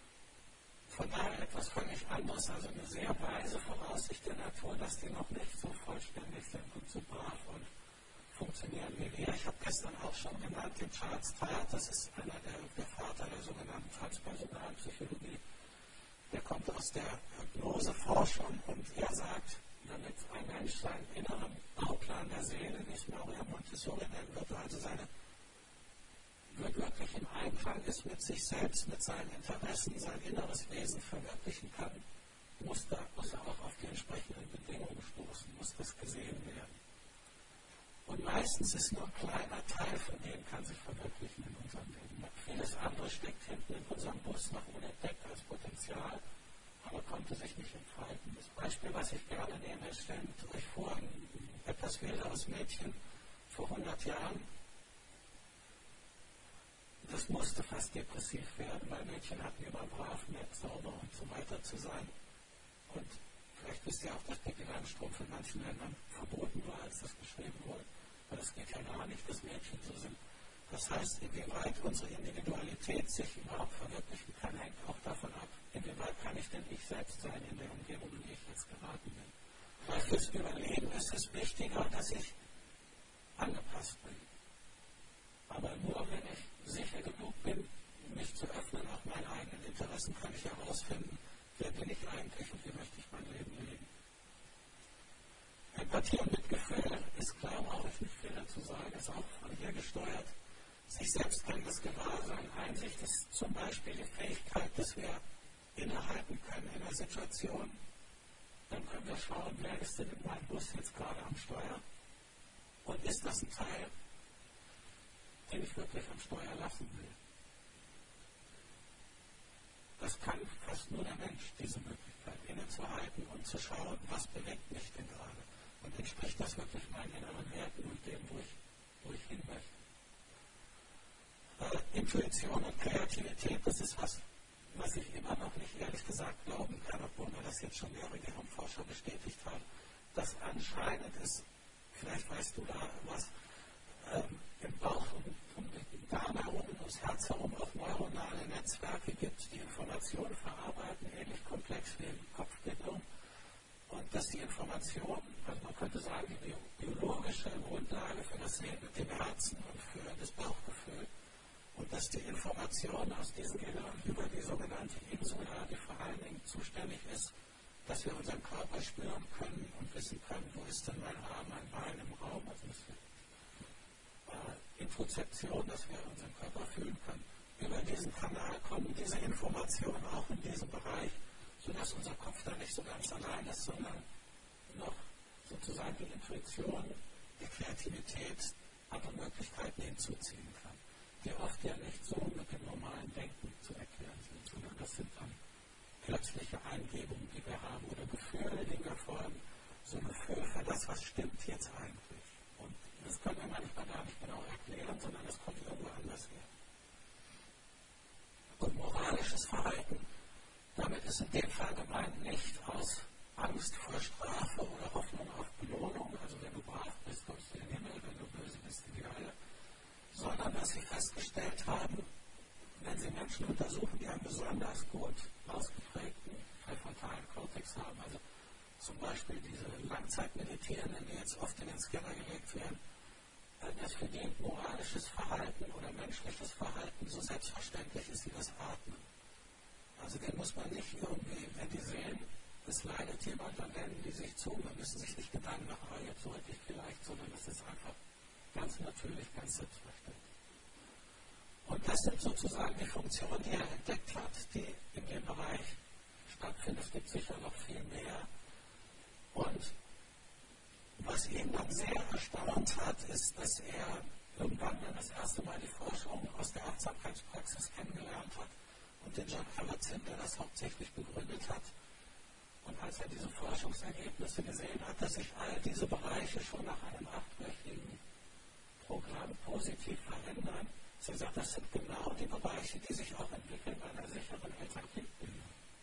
von daher etwas völlig anderes, also eine sehr weise Voraussicht der Natur, dass die noch nicht so vollständig sind und so brav und funktionieren wie wir. Ich habe gestern auch schon genannt, den Charles Tart, das ist einer der, der Vater der sogenannten transpersonalen Psychologie. Der kommt aus der Hypnoseforschung und er sagt, damit ein Mensch seinen inneren Bauplan der Seele, wie es Maria Montessori nennen wird, also seine wird wirklich im Einklang ist mit sich selbst, mit seinen Interessen, sein inneres Wesen verwirklichen kann, muss, da, muss er auch auf die entsprechenden Bedingungen stoßen, muss das gesehen werden. Und meistens ist nur ein kleiner Teil von dem kann sich verwirklichen in unserem Leben. Vieles andere steckt hinten in unserem Bus noch unentdeckt als Potenzial, aber konnte sich nicht entfalten. Das Beispiel, was ich gerne nehme, ist, stellt euch vor, ein etwas wilderes Mädchen vor hundert Jahren. Das musste fast depressiv werden, weil Mädchen hatten immer brav, nett, sauber und so weiter zu sein. Und vielleicht wisst ihr auch, dass Pippi Langstrumpf in manchen Ländern verboten war, als das geschrieben wurde. Weil es geht ja gar nicht, dass Mädchen so sind. Das heißt, inwieweit unsere Individualität sich überhaupt verwirklichen kann, hängt auch davon ab, inwieweit kann ich denn ich selbst sein in der Umgebung, in die ich jetzt geraten bin. Weil fürs Überleben ist es wichtiger, dass ich angepasst bin. Aber nur wenn ich sicher genug bin, mich zu öffnen, auch meine eigenen Interessen, kann ich herausfinden, wer bin ich eigentlich und wie möchte ich mein Leben leben. Empathie und Mitgefühl ist klar, brauche ich nicht viel dazu sagen, ist auch von hier gesteuert. Sich selbst kann das Gewahrsein, Einsicht ist zum Beispiel die Fähigkeit, dass wir innehalten können in einer Situation. Dann können wir schauen, wer ist denn in meinem Bus jetzt gerade am Steuer und ist das ein Teil, den ich wirklich am Steuer lassen will. das kann fast nur der Mensch, diese Möglichkeit, innezuhalten und zu schauen, was bewegt mich denn gerade. Und entspricht das wirklich meinen inneren Werten und dem, wo ich, wo ich hin möchte. Äh, Intuition und Kreativität, das ist was, was ich immer noch nicht ehrlich gesagt glauben kann, obwohl mir das jetzt schon mehrere Gehirnforscher bestätigt haben, dass anscheinend es, vielleicht weißt du da was, ähm, im Bauch und um den Darm herum und ums Herz herum auch neuronale Netzwerke gibt, die Informationen verarbeiten, ähnlich komplex wie im Kopfgehirn. Und dass die Information, also man könnte sagen, die biologische Grundlage für das Sehen mit dem Herzen und für das Bauchgefühl, und dass die Information aus diesem Gehirn über die sogenannte Insula, die vor allen Dingen zuständig ist, dass wir unseren Körper spüren können und wissen können, wo ist denn mein Arm, mein Bein im Raum, also dass wir, äh, Introzeption, dass wir unseren Körper fühlen können. Über diesen Kanal kommen diese Informationen auch in diesem Bereich, sodass unser Kopf da nicht so ganz allein ist, sondern noch sozusagen die Intuition, die Kreativität, andere Möglichkeiten hinzuziehen kann, die oft ja nicht so mit dem normalen Denken zu erklären sind, sondern das sind dann plötzliche Eingebungen, die wir haben, oder Gefühle, die wir folgen, so ein Gefühl für das, was stimmt jetzt eigentlich. Und das können wir manchmal gar nicht genau erklären, sondern das kommt irgendwo anders her. Und moralisches Verhalten, damit ist in dem Fall gemeint nicht aus Angst vor Strafe oder Hoffnung auf Belohnung, also wenn du brav bist, kommst du in den Himmel, wenn du böse bist, in die Hölle, sondern dass sie festgestellt haben, wenn sie Menschen untersuchen, die einen besonders gut ausgeprägten präfrontalen Kortex haben, also zum Beispiel diese Langzeitmeditierenden, die jetzt oft in den Scanner gelegt werden, dass für die moralisches Verhalten oder menschliches Verhalten so selbstverständlich ist wie das Atmen. Also den muss man nicht irgendwie, wenn die sehen, es leidet jemand, dann wenden die sich zu, man müssen sich nicht Gedanken machen, ah, jetzt sollte ich vielleicht, sondern das ist einfach ganz natürlich, ganz selbstverständlich. Und das sind sozusagen die Funktionen, die er entdeckt hat, die in dem Bereich stattfinden. Es gibt sicher noch viel mehr. Und was ihn dann sehr erstaunt hat, ist, dass er irgendwann dann das erste Mal die Forschung aus der Achtsamkeitspraxis kennengelernt hat und den John Kabat-Zinn, der das hauptsächlich begründet hat. Und als er diese Forschungsergebnisse gesehen hat, dass sich all diese Bereiche schon nach einem achtwöchigen Programm positiv verändern, sie sagt, das sind genau die Bereiche, die sich auch entwickeln bei einer sicheren Eltern-Kind-Bindung.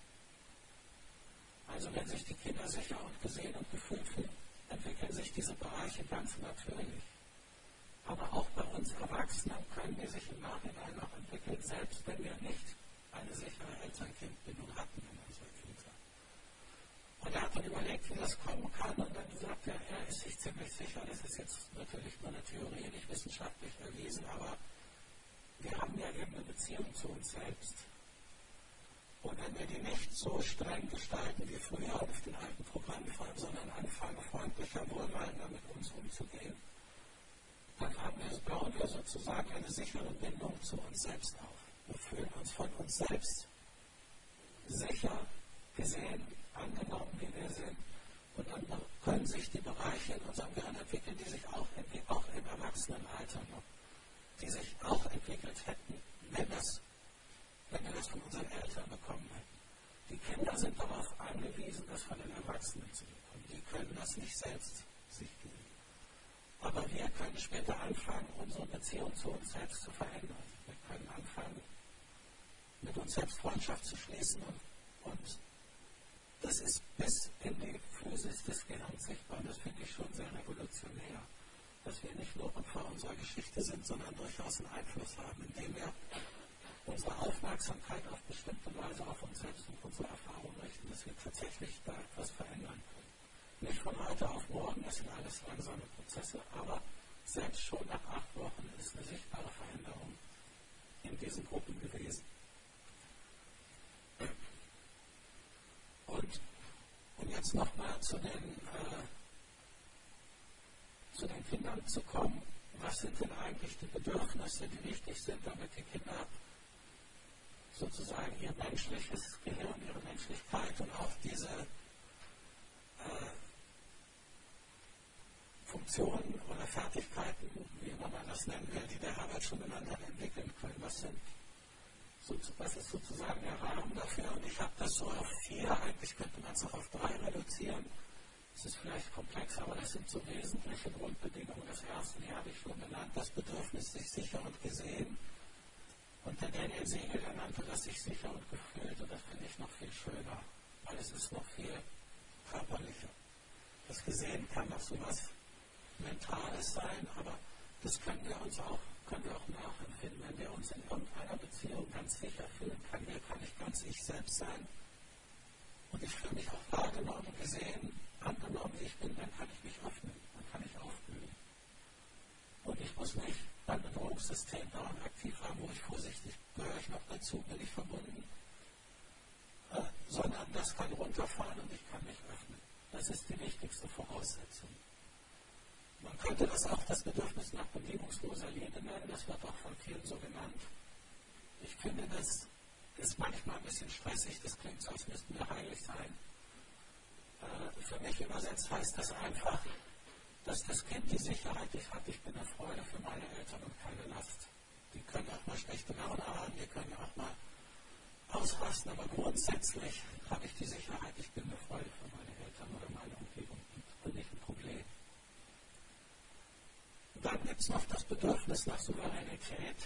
Also wenn sich die Kinder sicher und gesehen und gefühlt fühlen, entwickeln sich diese Bereiche ganz natürlich. Aber auch bei uns Erwachsenen können die sich im Nachhinein noch entwickeln, selbst wenn wir nicht eine sichere Eltern-Kind-Bindung hatten in unserer Kindheit. Und er hat dann überlegt, wie das kommen kann, und dann sagt er, er ist sich ziemlich sicher, das ist jetzt natürlich nur eine Theorie, nicht wissenschaftlich erwiesen, aber wir haben ja eben eine Beziehung zu uns selbst. Und wenn wir die nicht so streng gestalten wie früher auf den alten Programmfallen, sondern anfangen, freundlicher, wohlwollender mit uns umzugehen, dann haben wir, bauen wir sozusagen eine sichere Bindung zu uns selbst auf. Wir fühlen uns von uns selbst sicher, gesehen, angenommen, wie wir sind. Und dann können sich die Bereiche in unserem Gehirn entwickeln, die sich auch, auch im Erwachsenenalter noch, die sich auch entwickelt hätten, wenn, das, wenn wir das von unseren Eltern bekommen hätten. Die Kinder sind darauf angewiesen, das von den Erwachsenen zu bekommen. Die können das nicht selbst sich geben. Aber wir können später anfangen, unsere Beziehung zu uns selbst zu verändern. Wir können anfangen, mit uns selbst Freundschaft zu schließen. Und, und das ist bis in die Physis des Gehirns sichtbar. Und das finde ich schon sehr revolutionär. Dass wir nicht nur Opfer unserer Geschichte sind, sondern durchaus einen Einfluss haben, indem wir unsere Aufmerksamkeit auf bestimmte Weise auf uns selbst und unsere Erfahrungen richten, dass wir tatsächlich da etwas verändern können. Nicht von heute auf morgen, das sind alles langsame Prozesse, aber selbst schon nach acht Wochen ist eine sichtbare Veränderung in diesen Gruppen gewesen. Und um jetzt nochmal zu den äh, zu den Kindern zu kommen, was sind denn eigentlich die Bedürfnisse, die wichtig sind, damit die Kinder sozusagen ihr menschliches Gehirn, ihre Menschlichkeit und auch diese äh, Funktionen oder Fertigkeiten, wie immer man das nennen will, die der Herbert schon genannt hat, entwickeln können. Was sind So, das ist sozusagen der Rahmen dafür. Und ich habe das so auf vier, eigentlich könnte man es auch auf drei reduzieren. Das ist vielleicht komplex, aber das sind so wesentliche Grundbedingungen. Das erste, die habe ich schon genannt, das Bedürfnis, sich sicher und gesehen. Und der Daniel Siegel, der nannte das sich sicher und gefühlt. Und das finde ich noch viel schöner, weil es ist noch viel körperlicher. Das Gesehen kann noch so was Mentales sein, aber das können wir uns auch, können wir auch nachempfinden. Wenn wir uns in irgendeiner Beziehung ganz sicher fühlen, kann, hier kann ich ganz ich selbst sein. Und ich fühle mich auch wahrgenommen, gesehen, angenommen, wie ich bin, dann kann ich mich öffnen, dann kann ich aufblühen. Und ich muss nicht ein Bedrohungssystem dauernd aktiv haben, wo ich vorsichtig gehöre ich noch dazu, bin ich verbunden, äh, sondern das kann runterfahren und ich kann mich öffnen. Das ist die wichtigste Voraussetzung. Man könnte das auch das Bedürfnis nach bedingungsloser Liebe nennen, das wird auch von vielen so genannt. Ich finde, das ist manchmal ein bisschen stressig, das klingt so, als müssten wir heilig sein. Äh, für mich übersetzt heißt das einfach, dass das Kind die Sicherheit, die hat, ich bin eine Freude für meine Eltern und keine Last. Die können auch mal schlechte Laune haben, die können auch mal ausrasten, aber grundsätzlich habe ich die Sicherheit, ich bin eine Freude für meine Eltern oder meine Umgebung und nicht ein Problem. Und dann gibt es noch das Bedürfnis nach Souveränität.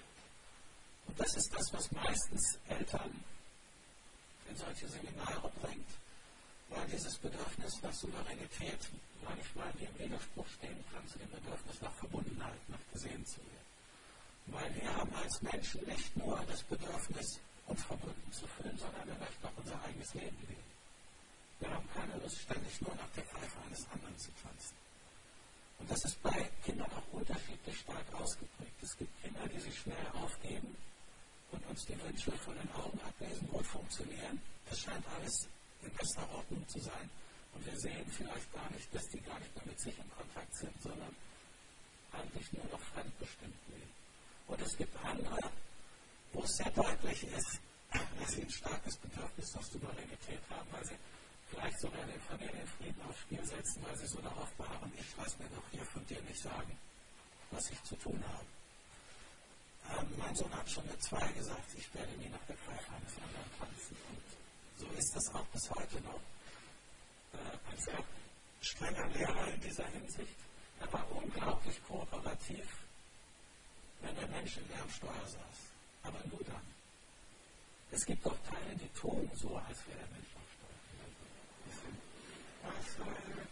Und das ist das, was meistens Eltern in solche Seminare bringt, weil dieses Bedürfnis nach Souveränität manchmal im Widerspruch stehen kann zu dem Bedürfnis nach Verbundenheit, nach gesehen zu werden. Weil wir haben als Menschen nicht nur das Bedürfnis, uns verbunden zu fühlen, sondern wir möchten auch unser eigenes Leben leben. Wir haben keine Lust, ständig nur nach der Pfeife eines anderen zu tanzen. Und das ist bei Kindern auch unterschiedlich stark ausgeprägt. Es gibt Kinder, die sich schnell aufgeben und uns die Wünsche von den Augen ablesen, gut funktionieren. Das scheint alles in bester Ordnung zu sein. Und wir sehen vielleicht gar nicht, dass die gar nicht mehr mit sich in Kontakt sind, sondern eigentlich nur noch fremdbestimmt leben. Und es gibt andere, wo es sehr deutlich ist, dass sie ein starkes Bedürfnis nach Souveränität haben, weil sie vielleicht sogar den Familienfrieden aufs Spiel setzen, weil sie so darauf beharren, ich lasse mir doch hier von dir nicht sagen, was ich zu tun habe. Ähm, mein Sohn hat schon mit zwei gesagt, ich werde nie nach der Pfeife eines anderen tanzen. Und so ist das auch bis heute noch. Äh, ein sehr strenger Lehrer in dieser Hinsicht. Er war unglaublich kooperativ, wenn der Mensch in der am Steuer saß. Aber nur dann. Es gibt auch Teile, die tun so, als wäre der Mensch am Steuer. Also, äh,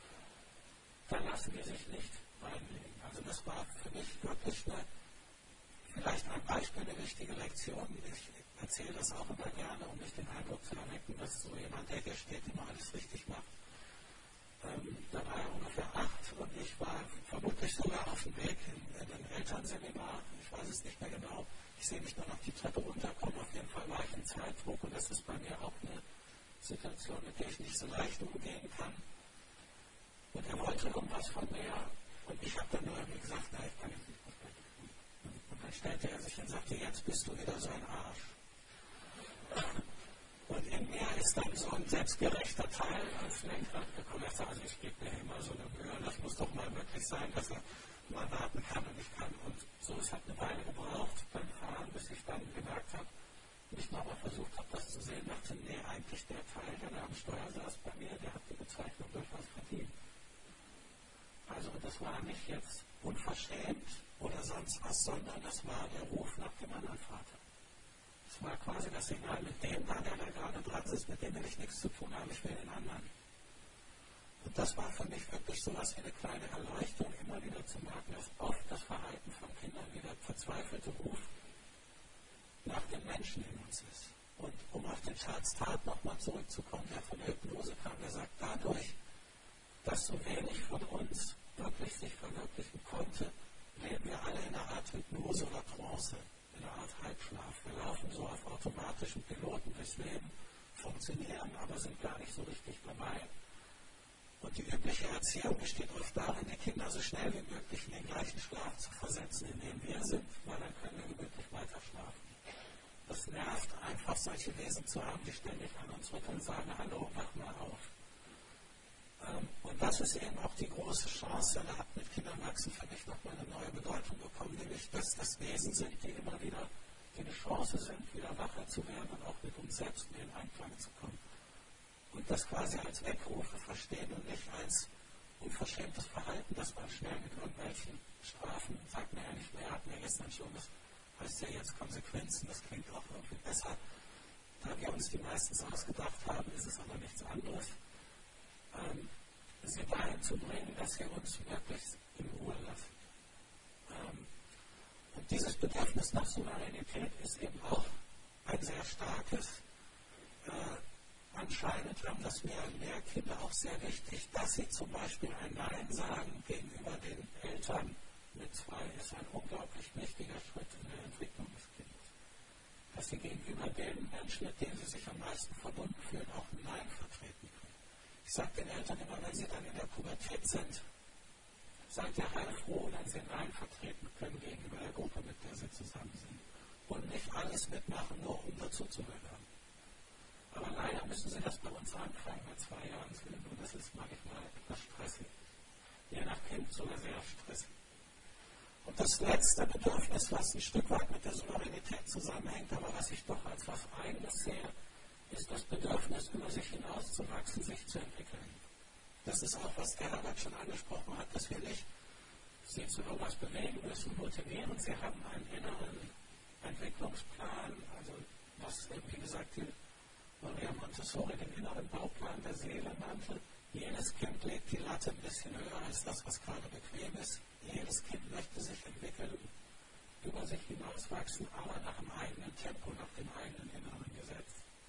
da lassen die sich nicht reinlegen. Also das war für mich wirklich eine, vielleicht ein Beispiel, eine wichtige Lektion. Ich erzähle das auch immer gerne, um nicht den Eindruck zu erwecken, dass so jemand, der hier steht, immer alles richtig macht. Ähm, da war er ungefähr acht und ich war vermutlich sogar auf dem Weg in, in ein Elternseminar. Ich weiß es nicht mehr genau. Ich sehe mich nur noch die Treppe runterkommen. Auf jeden Fall war ich in Zeitdruck und das ist bei mir auch eine Situation, mit der ich nicht so leicht umgehen kann. Und er wollte irgendwas von mir und ich habe dann nur irgendwie gesagt, nein, ich kann jetzt nicht was tun. Und dann stellte er sich und sagte, jetzt bist du wieder so ein Arsch. Und in mir ist dann so ein selbstgerechter Teil als Lenkrad gekommen. Er sagt, also ich gebe mir immer so eine Mühe, das muss doch mal möglich sein, dass er mal warten kann und ich kann. Und so, es hat eine Weile gebraucht beim Fahren, bis ich dann gemerkt habe, nicht nochmal versucht habe, das zu sehen, dachte, nee, eigentlich der Teil, der da am Steuer saß bei mir, der hat die Bezeichnung durchaus verdient. Also das war nicht jetzt unverschämt oder sonst was, sondern das war der Ruf nach dem anderen Vater. Es war quasi das Signal, mit dem da, der da gerade dran ist, mit dem will ich nichts zu tun haben, ich will den anderen. Und das war für mich wirklich so etwas wie eine kleine Erleuchtung, immer wieder zu merken, dass oft das Verhalten von Kindern wieder verzweifelte Ruf nach dem Menschen in uns ist. Und um auf den Charles Tat nochmal zurückzukommen, der von der Hypnose kam, der sagt, dadurch, dass so wenig von uns wirklich sich verwirklichen konnte, leben wir alle in einer Art Hypnose oder Trance, in einer Art Halbschlaf. Wir laufen so auf automatischen Piloten durchs Leben, funktionieren, aber sind gar nicht so richtig dabei. Und die übliche Erziehung besteht oft darin, die Kinder so schnell wie möglich in den gleichen Schlaf zu versetzen, in dem wir sind, weil dann können wir gemütlich weiter schlafen. Das nervt einfach, solche Wesen zu haben, die ständig an uns rütteln und sagen, hallo, wach mal auf. Ähm, und das ist eben auch die große Chance, da hat mit Kindern wachsen für mich nochmal eine neue Bedeutung bekommen, nämlich, dass das Wesen sind, die immer wieder die eine Chance sind, wieder wacher zu werden und auch mit uns selbst in den Einklang zu kommen. Und das quasi als Weckrufe verstehen und nicht als unverschämtes Verhalten, dass man schnell mit irgendwelchen Strafen sagt, naja, nicht mehr, hatten wir gestern schon, das heißt ja jetzt Konsequenzen, das klingt auch irgendwie besser. Da wir uns die meistens ausgedacht haben, ist es aber nichts anderes, ähm, sie dahin zu bringen, dass wir uns möglichst in Ruhe lassen. Ähm, und dieses Bedürfnis nach Souveränität ist eben auch ein sehr starkes. Äh, Anscheinend haben das mehr und mehr Kinder auch sehr wichtig, dass sie zum Beispiel ein Nein sagen gegenüber den Eltern mit zwei, ist ein unglaublich wichtiger Schritt in der Entwicklung des Kindes. Dass sie gegenüber den Menschen, mit denen sie sich am meisten verbunden fühlen, auch ein Nein vertreten können. Ich sage den Eltern immer, wenn sie dann in der Pubertät sind, seid ihr heilfroh, wenn sie ein Nein vertreten können gegenüber der Gruppe, mit der sie zusammen sind. Und nicht alles mitmachen, nur um dazu zu gehören. Aber leider müssen sie das bei uns anfangen, bei zwei Jahren sind. Und das ist manchmal etwas stressig. Je nach Kind sogar sehr stressig. Und das letzte Bedürfnis, was ein Stück weit mit der Souveränität zusammenhängt, aber was ich doch als was Eigenes sehe, ist das Bedürfnis, über sich hinauszuwachsen, sich zu entwickeln. Das ist auch, was der Herbert schon angesprochen hat, dass wir nicht sie zu irgendwas bewegen müssen, motivieren. Sie haben einen inneren Entwicklungsplan, also was, wie gesagt, die Maria Montessori den inneren Bauplan der Seele nannte. Jedes Kind legt die Latte ein bisschen höher als das, was gerade bequem ist. Jedes Kind möchte sich entwickeln, über sich hinauswachsen, aber nach dem eigenen Tempo, nach dem eigenen inneren Gesetz.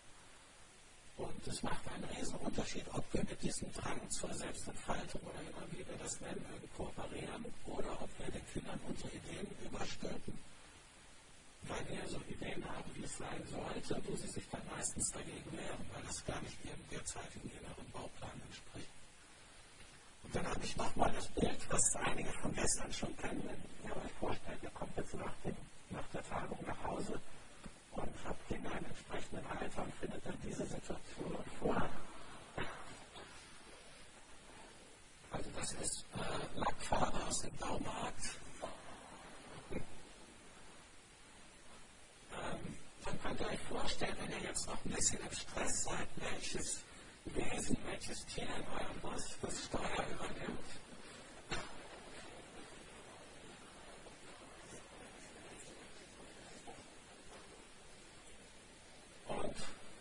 Und es macht einen riesen Unterschied, ob wir mit diesem Drang zur Selbstentfaltung oder immer wie wir das nennen, kooperieren oder ob wir den Kindern unsere Ideen überstülpen, weil wir so Ideen haben, wie es sein sollte, wo sie sich dann meistens dagegen wehren, weil das gar nicht ihrem derzeitigen inneren Bauplan entspricht. Und dann habe ich nochmal das Bild, was einige von gestern schon kennen, wenn ihr euch vorstellt, ihr kommt jetzt nach, dem, nach der Tagung nach Hause und habt Kinder in entsprechenden Alter und findet dann diese Situation vor. Also das ist äh, Lackfarbe aus dem Baumarkt. Dann könnt ihr euch vorstellen, wenn ihr jetzt noch ein bisschen im Stress seid, welches Wesen, welches Tier in eurem Bus das Steuer übernimmt. Und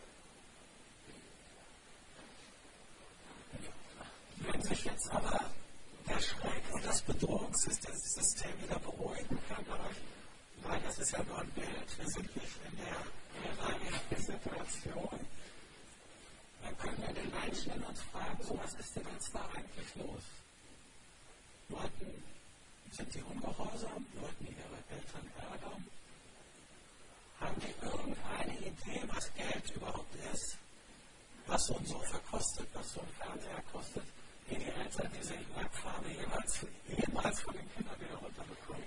wenn sich jetzt aber der Schreck und das Bedrohungssystem wieder beruhigen kann, weil das ist ja nur ein Bild, wir sind nicht in der jeweiligen Situation, dann können wir den Menschen in uns fragen, so was ist denn jetzt da eigentlich los? Wollten, sind die ungehorsam? Wollten die ihre Eltern ärgern? Haben die irgendeine Idee, was Geld überhaupt ist? Was so ein Sofa kostet, was so ein Fernseher kostet? Wie die Eltern diese Lackfarbe jemals, jemals von den Kindern wieder runterbekommen?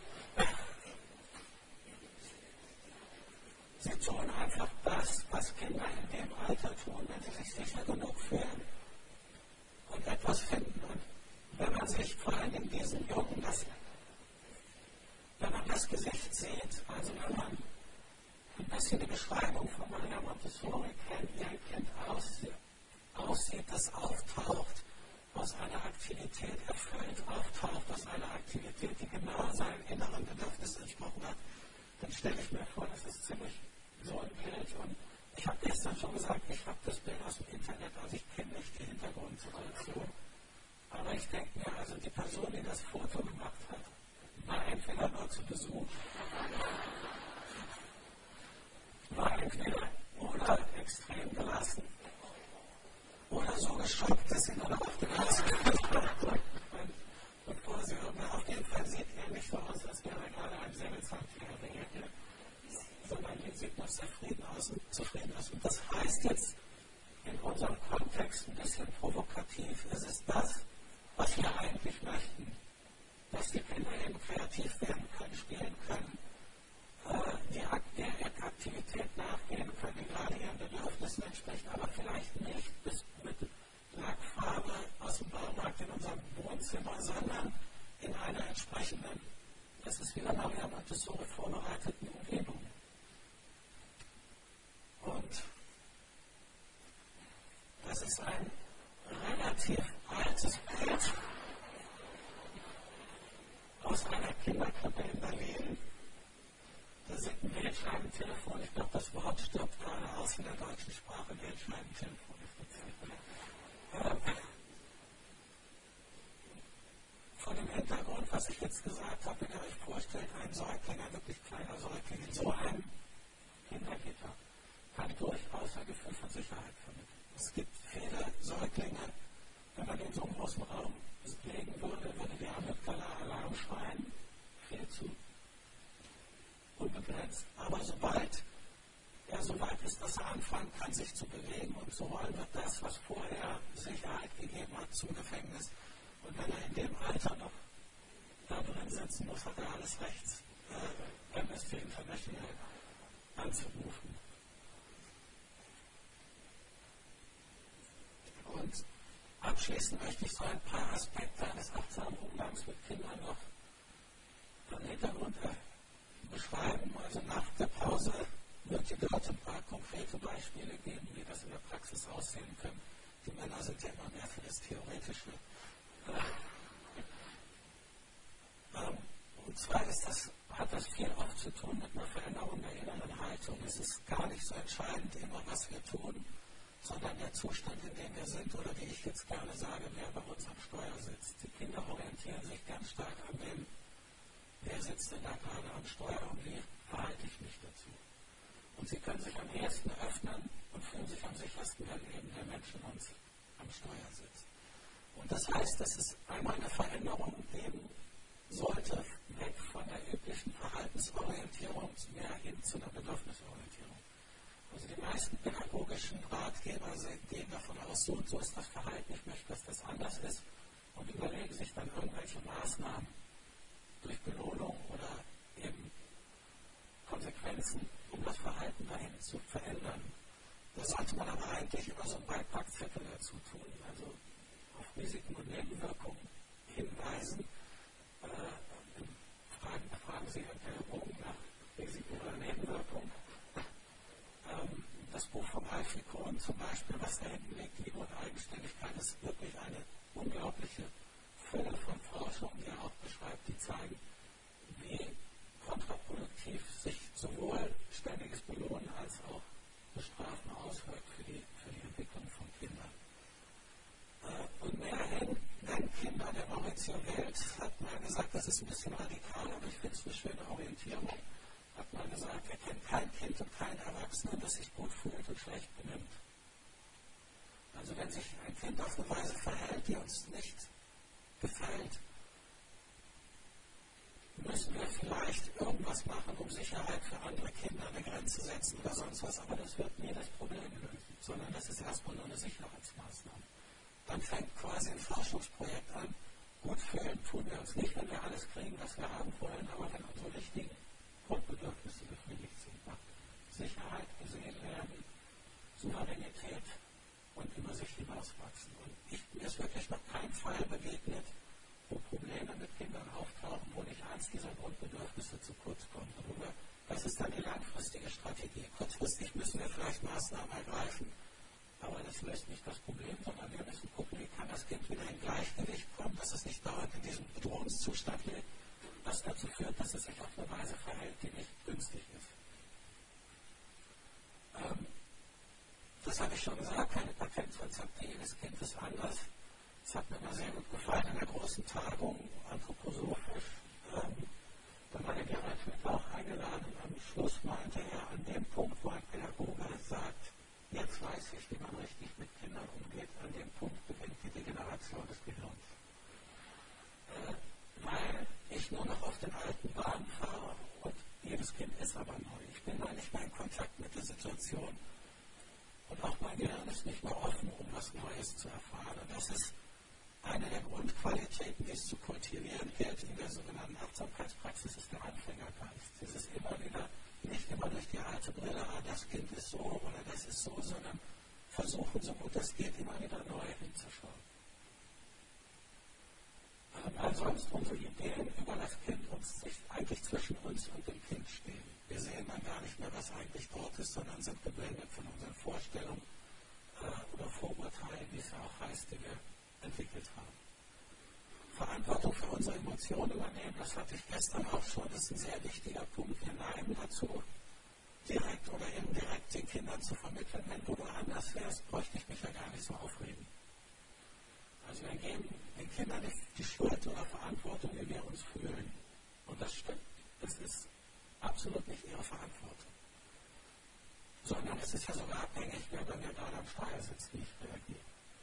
Sie tun einfach das, was Kinder in dem Alter tun, wenn sie sich sicher genug fühlen und etwas finden. Und wenn man sich vor allen Dingen diesen Jungen, das, wenn man das Gesicht sieht, also wenn man ein bisschen die Beschreibung von Maria Montessori kennt, wie ein Kind aussieht, aussieht, das auftaucht, aus einer Aktivität erfüllt auftaucht, aus einer Aktivität, die genau seinen inneren Bedürfnissen entsprochen hat, dann stelle ich mir vor, das ist ziemlich so ein Bild. Und ich habe gestern schon gesagt, ich habe das Bild aus dem Internet, also ich kenne nicht die Hintergrundsituation. Aber ich denke mir, also die Person, die das Foto gemacht hat, war entweder nur zu Besuch, war entweder oder extrem gelassen oder so geschockt, dass sie nur noch auf den Hals gebracht hat. Bevor sie irgendwann auf jeden Fall sieht er nicht so aus, als wäre er gerade ein Säbelzahntiger reagiert, sondern die sieht noch zufrieden aus und zufrieden aus. Und das heißt jetzt in unserem Kontext ein bisschen provokativ, es ist das, was wir eigentlich möchten, dass die Kinder eben kreativ werden können, spielen können, die der Aktivität nachgehen können, die gerade ihren Bedürfnissen entspricht, aber vielleicht nicht bis mit Lackfarbe aus dem Baumarkt in unserem Wohnzimmer, sondern in einer entsprechenden, das ist wieder Maria Montessori vorbereiteten Umgebung. Telefon. Ich glaube, das Wort stirbt gerade aus in der deutschen Sprache. Mehlscheibentelefon. Ähm, Vor dem Hintergrund, was ich jetzt gesagt habe, wenn ihr euch vorstellt, ein Säugling, ein wirklich kleiner Säugling in so einem Kindergitter, kann durchaus ein Gefühl von Sicherheit vermitteln. Es gibt viele Säuglinge, wenn man in so einem großen Raum legen würde, würde die Amygdala Alarm schreien, viel zu unbegrenzt. Aber sobald er so weit ist, dass er anfangen kann, sich zu bewegen und zu rollen, wird das, was vorher Sicherheit gegeben hat, zum Gefängnis. Und wenn er in dem Alter noch da drin sitzen muss, hat er alles rechts, äh, Amnesty International anzurufen. Und abschließend möchte ich so ein paar Aspekte eines achtsamen Umgangs mit Kindern noch von Hintergrund beschreiben. Also nach der Pause wird die dort ein paar konkrete Beispiele geben, wie das in der Praxis aussehen kann. Die Männer sind ja immer mehr für das Theoretische. Und zwar ist das, hat das viel auch zu tun mit einer Veränderung der inneren Haltung. Es ist gar nicht so entscheidend immer, was wir tun, sondern der Zustand, in dem wir sind, oder wie ich jetzt gerne sage, wer bei uns am Steuer sitzt. Die Kinder orientieren sich ganz stark an dem, wer sitzt denn da gerade am Steuer und wie verhalte ich mich dazu. Und sie können sich am ehesten öffnen und fühlen sich am sichersten, wenn eben der Mensch in uns am Steuer sitzt. Und das heißt, dass es einmal eine Veränderung geben sollte, weg von der üblichen Verhaltensorientierung mehr hin zu einer Bedürfnisorientierung. Also die meisten pädagogischen Ratgeber gehen davon aus, so und so ist das Verhalten, ich möchte, dass das anders ist, und überlegen sich dann irgendwelche Maßnahmen durch Belohnung oder eben Konsequenzen, um das Verhalten dahin zu verändern. Da sollte man aber eigentlich immer so einen Beipackzettel dazu tun, also auf Risiken und Nebenwirkungen hinweisen. Äh, fragen, fragen Sie Ihren Pädagogen nach Risiken oder Nebenwirkungen. Ähm, das Buch von Alfie Kohn zum Beispiel, was da hinten liegt, Liebe und Eigenständigkeit, ist wirklich eine unglaubliche Fülle von Forschung, die er auch beschreibt, die zeigen, wie kontraproduktiv sich sowohl ständiges Belohnen als auch Bestrafen auswirkt für die, für die Entwicklung von Kindern. Äh, und mehr hin, wenn Kinder der Maurizio Welt, hat mal gesagt, das ist ein bisschen radikal, aber ich finde es eine schöne Orientierung, hat mal gesagt, er kennt kein Kind und keinen Erwachsenen, das sich gut fühlt und schlecht benimmt. Also wenn sich ein Kind auf eine Weise verhält, die uns nicht gefällt, müssen wir vielleicht irgendwas machen, um Sicherheit für andere Kinder eine Grenze setzen oder sonst was, aber das wird nie das Problem lösen, sondern das ist erstmal nur eine Sicherheitsmaßnahme. Dann fängt quasi ein Forschungsprojekt an. Gut fühlen tun wir uns nicht, wenn wir alles kriegen, was wir haben wollen, aber wenn unsere wichtigen Grundbedürfnisse befriedigt sind. Sicherheit, gesehen werden, Souveränität und über sich hinauswachsen. Und ich, mir ist wirklich noch kein Fall begegnet, wo Probleme mit Kindern auftauchen, wo nicht eins dieser Grundbedürfnisse zu kurz kommt. Darüber, das ist dann die langfristige Strategie. Kurzfristig müssen wir vielleicht Maßnahmen ergreifen, aber das löst nicht das Problem, sondern wir müssen gucken, wie kann das Kind wieder in Gleichgewicht kommen, dass es nicht dauernd in diesem Bedrohungszustand lebt, was dazu führt, dass es sich auf eine Weise verhält, die nicht günstig ist. Ähm, das habe ich schon gesagt, keine Patentrezepte, jedes Kind ist anders. Das hat mir immer sehr gut gefallen in der großen Tagung, anthroposophisch. Ähm, da war der Gerald Schmidt auch eingeladen. Am Schluss meinte er, an dem Punkt, wo ein Pädagoge sagt, jetzt weiß ich, wie man richtig mit Kindern umgeht, an dem Punkt beginnt die Degeneration des Gehirns. Äh, weil ich nur noch auf den alten Bahnen fahre und jedes Kind ist aber neu. Ich bin da nicht mehr in Kontakt mit der Situation. Und auch mein Gehirn ist nicht mehr offen, um was Neues zu erfahren. Und das ist eine der Grundqualitäten, die es zu kultivieren gilt in der sogenannten Achtsamkeitspraxis, ist der Anfängergeist. Es ist immer wieder, nicht immer durch die alte Brille, ah, das Kind ist so oder das ist so, sondern versuchen, so gut es geht, immer wieder neu hinzuschauen. Weil sonst unsere Ideen über das Kind uns sich eigentlich zwischen uns und dem Kind stehen. Wir sehen dann gar nicht mehr, was eigentlich dort ist, sondern sind geblendet von unseren Vorstellungen äh, oder Vorurteilen, wie es ja auch heißt, die wir entwickelt haben. Verantwortung für unsere Emotionen übernehmen, das hatte ich gestern auch schon, das ist ein sehr wichtiger Punkt. Wir neigen dazu, direkt oder indirekt den Kindern zu vermitteln, wenn du woanders wärst, bräuchte ich mich ja gar nicht so aufregen. Also wir geben den Kindern die Schuld oder Verantwortung, wie wir uns fühlen. Und das stimmt. Es ist absolut nicht ihre Verantwortung. Sondern es ist ja sogar abhängig, wer bei mir gerade am Steuer sitzt, wie ich reagiere.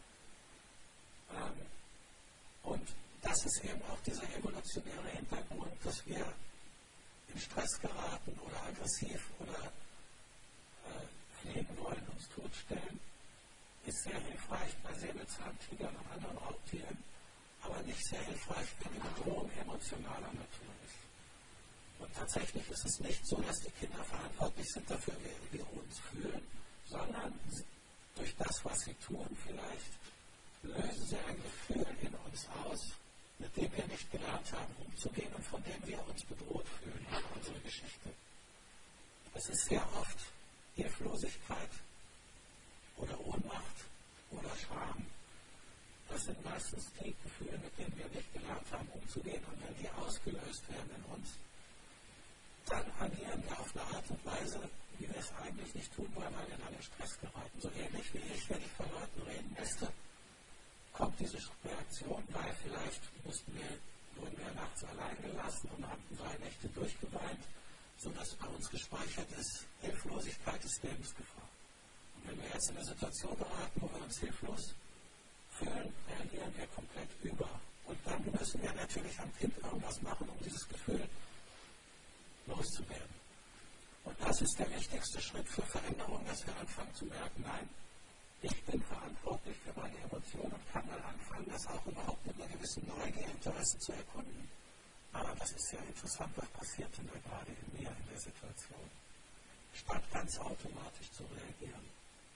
Ähm, und das ist eben auch dieser evolutionäre Hintergrund, dass wir in Stress geraten oder aggressiv oder äh, fliehen wollen, uns totstellen, ist sehr hilfreich bei Säbelzahntigern und anderen Raubtieren, aber nicht sehr hilfreich, wenn die Bedrohung emotionaler Natur ist. Und tatsächlich ist es nicht so, dass die Kinder verantwortlich sind dafür, wie wir uns fühlen, sondern durch das, was sie tun, vielleicht lösen sie ein Gefühl in uns aus, mit dem wir nicht gelernt haben, umzugehen und von dem wir uns bedroht fühlen in unserer Geschichte. Es ist sehr oft Hilflosigkeit oder Ohnmacht oder Scham. Das sind meistens die Gefühle, mit denen wir nicht gelernt haben, umzugehen. Und wenn die ausgelöst werden in uns, dann agieren wir auf eine Art und Weise, wie wir es eigentlich nicht tun wollen, weil wir dann in Stress geraten. So ähnlich wie ich, wenn ich von Leuten reden müsste, kommt diese Reaktion, weil vielleicht mussten wir, wurden wir nachts allein gelassen und haben drei Nächte durchgeweint, sodass bei uns gespeichert ist, Hilflosigkeit ist Lebensgefahr. Und wenn wir jetzt in eine Situation geraten, wo wir uns hilflos fühlen, reagieren wir komplett über. Und dann müssen wir natürlich am Kind irgendwas machen, um dieses Gefühl loszuwerden. Und das ist der wichtigste Schritt für Veränderung, dass wir anfangen zu merken, nein, ich bin verantwortlich für meine Emotionen und kann mal anfangen, das auch überhaupt mit einer gewissen Neugier, Interesse zu erkunden. Aber das ist ja interessant, was passiert denn da gerade in mir in der Situation, statt ganz automatisch zu reagieren.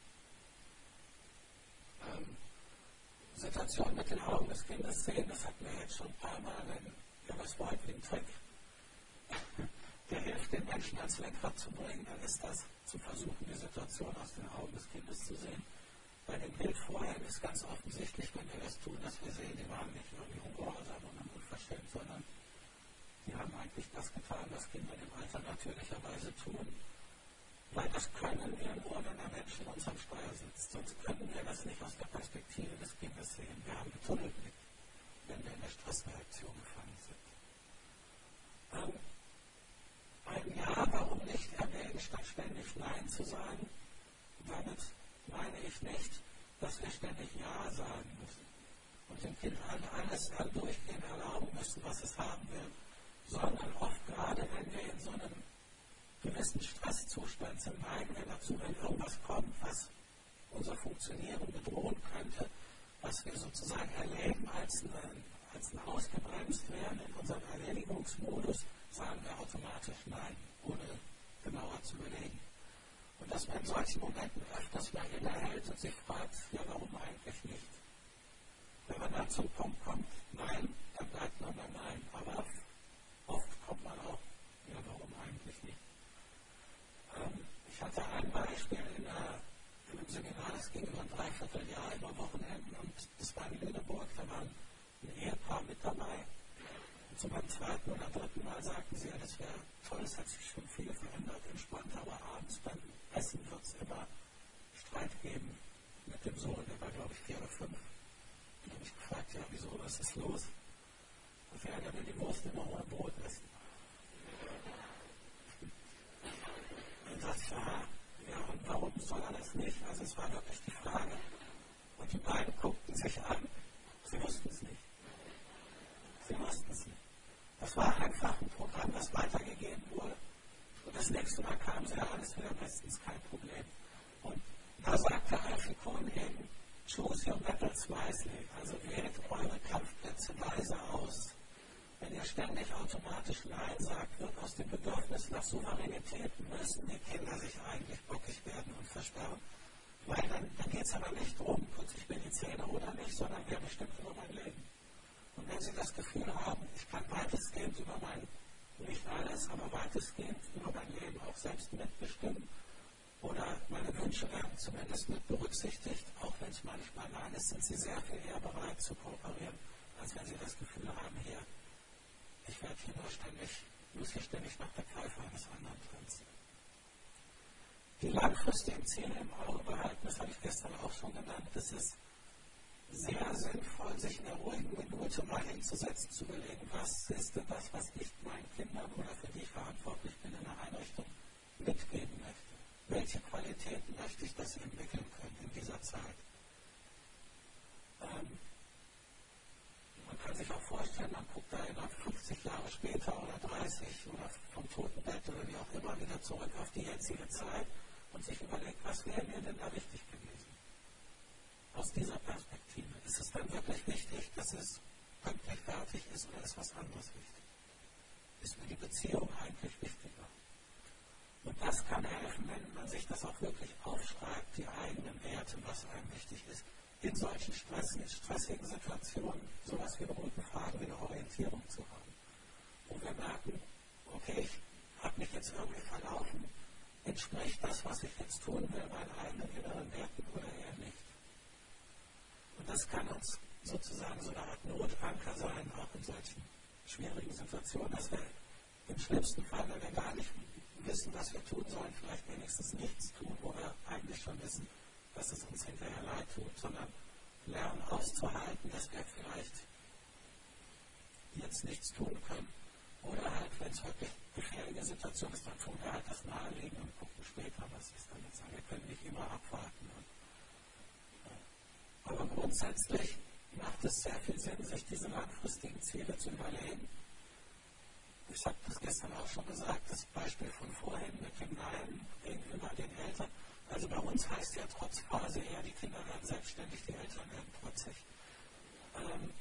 Ähm, Situation mit den Augen des Kindes sehen, das hatten wir jetzt schon ein paar Mal, wenn ihr was wollt wie ein Trick, der hilft den Menschen ans Lenkrad zu bringen, dann ist das zu versuchen, die Situation aus den Augen des Kindes zu sehen. Bei dem Bild vorher ist ganz offensichtlich, wenn wir das tun, dass wir sehen, die waren nicht irgendwie ungehorsam und unverschämt, sondern die haben eigentlich das getan, was Kinder im Alter natürlicherweise tun. Weil das können wir nur, wenn der Mensch in unserem Steuer sitzt. Sonst können wir das nicht aus der Perspektive des Kindes sehen. Wir haben einen Tunnelblick, wenn wir in der Stressreaktion gefangen sind. Ähm, ein Ja, warum nicht erwägen, statt ständig Nein zu sagen? Damit meine ich nicht, dass wir ständig Ja sagen müssen und dem Kind alles durchgehend erlauben müssen, was es haben will, sondern oft gerade, wenn wir in so einem gewissen Stresszustand sind, neigen wir dazu, wenn irgendwas kommt, was unser Funktionieren bedrohen könnte, was wir sozusagen erleben als ein, als ein ausgebremst werden in unserem Erledigungsmodus, sagen wir automatisch Nein, ohne genauer zu überlegen. Und dass man in solchen Momenten öfters mal innehält und sich fragt, ja, warum eigentlich nicht? Wenn man dann zum Punkt kommt, Nein, dann bleibt man bei Nein. Aber oft kommt man auch, ja, warum eigentlich nicht? Ähm, ich hatte ein Beispiel in, einer, in einem Seminar, das ging über ein Dreivierteljahr, über Wochenenden, und das war in Lüneburg, da waren ein Ehepaar mit dabei. Und zum zweiten oder dritten Mal sagten sie, ja, das wäre toll, es hat sich schon viel verändert, entspannt, aber abends beim Essen wird es immer Streit geben mit dem Sohn, der war, glaube ich, vier oder fünf. Und habe ich gefragt, ja, wieso, was ist los? Und ja, der will die Wurst immer ohne Brot essen. Und das war, ja, und warum soll er das nicht? Also es war wirklich die Frage. Und die beiden guckten sich an, sie wussten es nicht. Sie wussten es nicht. Das war einfach ein Programm, das weitergegeben wurde. Und das nächste Mal kam sie, ja, alles wieder bestens, kein Problem. Und da sagte Alfie Kohn eben, choose your battles wisely. Also wählt eure Kampfplätze weise aus. Wenn ihr ständig automatisch Nein sagt, wird aus dem Bedürfnis nach Souveränität müssen die Kinder sich eigentlich bockig werden und versperren. Weil dann, dann geht es aber nicht darum, putze ich mir die Zähne oder nicht, sondern wer bestimmt über mein Leben. Und wenn Sie das Gefühl haben, ich kann weitestgehend über mein, nicht alles, aber weitestgehend über mein Leben auch selbst mitbestimmen oder meine Wünsche werden zumindest mit berücksichtigt, auch wenn es manchmal nein ist, sind Sie sehr viel eher bereit zu kooperieren, als wenn Sie das Gefühl haben, hier, ich werde hier nur ständig, muss hier ständig nach der Pfeife eines anderen tanzen. langfristigen Ziele im Auge behalten, das habe ich gestern auch schon genannt, es ist sehr sinnvoll, sich in der ruhigen Minute mal hinzusetzen, zu überlegen, was ist denn das, was ich meinen Kindern oder für die ich verantwortlich bin in der Einrichtung mitgeben möchte. Welche Qualitäten möchte ich, dass sie entwickeln können in dieser Zeit? Ähm, man kann sich auch vorstellen, man guckt da innerhalb fünfzig Jahre später oder dreißig oder vom Totenbett oder wie auch immer wieder zurück auf die jetzige Zeit und sich überlegt, was wäre mir denn da wichtig gewesen? Aus dieser Perspektive. Ist es dann wirklich wichtig, dass es pünktlich fertig ist oder ist was anderes wichtig? Ist mir die Beziehung eigentlich wichtiger? Und das kann helfen, wenn man sich das auch wirklich aufschreibt, die eigenen Werte, was einem wichtig ist. In solchen Stressen, in stressigen Situationen sowas wie eine Rückenfrage, wie eine Orientierung zu haben. Wo wir merken, okay, ich habe mich jetzt irgendwie verlaufen, entspricht das, was ich jetzt tun will, meinen eigenen inneren Werten oder eher nicht? Und das kann uns sozusagen so eine Art Notanker sein, auch in solchen schwierigen Situationen, dass wir im schlimmsten Fall, wenn wir gar nicht wissen, was wir tun sollen, vielleicht wenigstens nichts tun, wo wir eigentlich schon wissen, dass es uns hinterher leid tut, sondern lernen auszuhalten, dass wir vielleicht jetzt nichts tun können. Oder halt, wenn es wirklich gefährliche Situation ist, dann tun wir halt das Nahelegen und gucken später, was ist dann jetzt. Wir können nicht immer abwarten. Aber grundsätzlich macht es sehr viel Sinn, sich diese langfristigen Ziele zu überlegen. Ich habe das gestern auch schon gesagt, das Beispiel von vorhin mit dem Nein gegenüber den Eltern. Also bei uns heißt ja trotz Phase eher, die Kinder werden selbstständig, die Eltern werden trotzig. Ähm,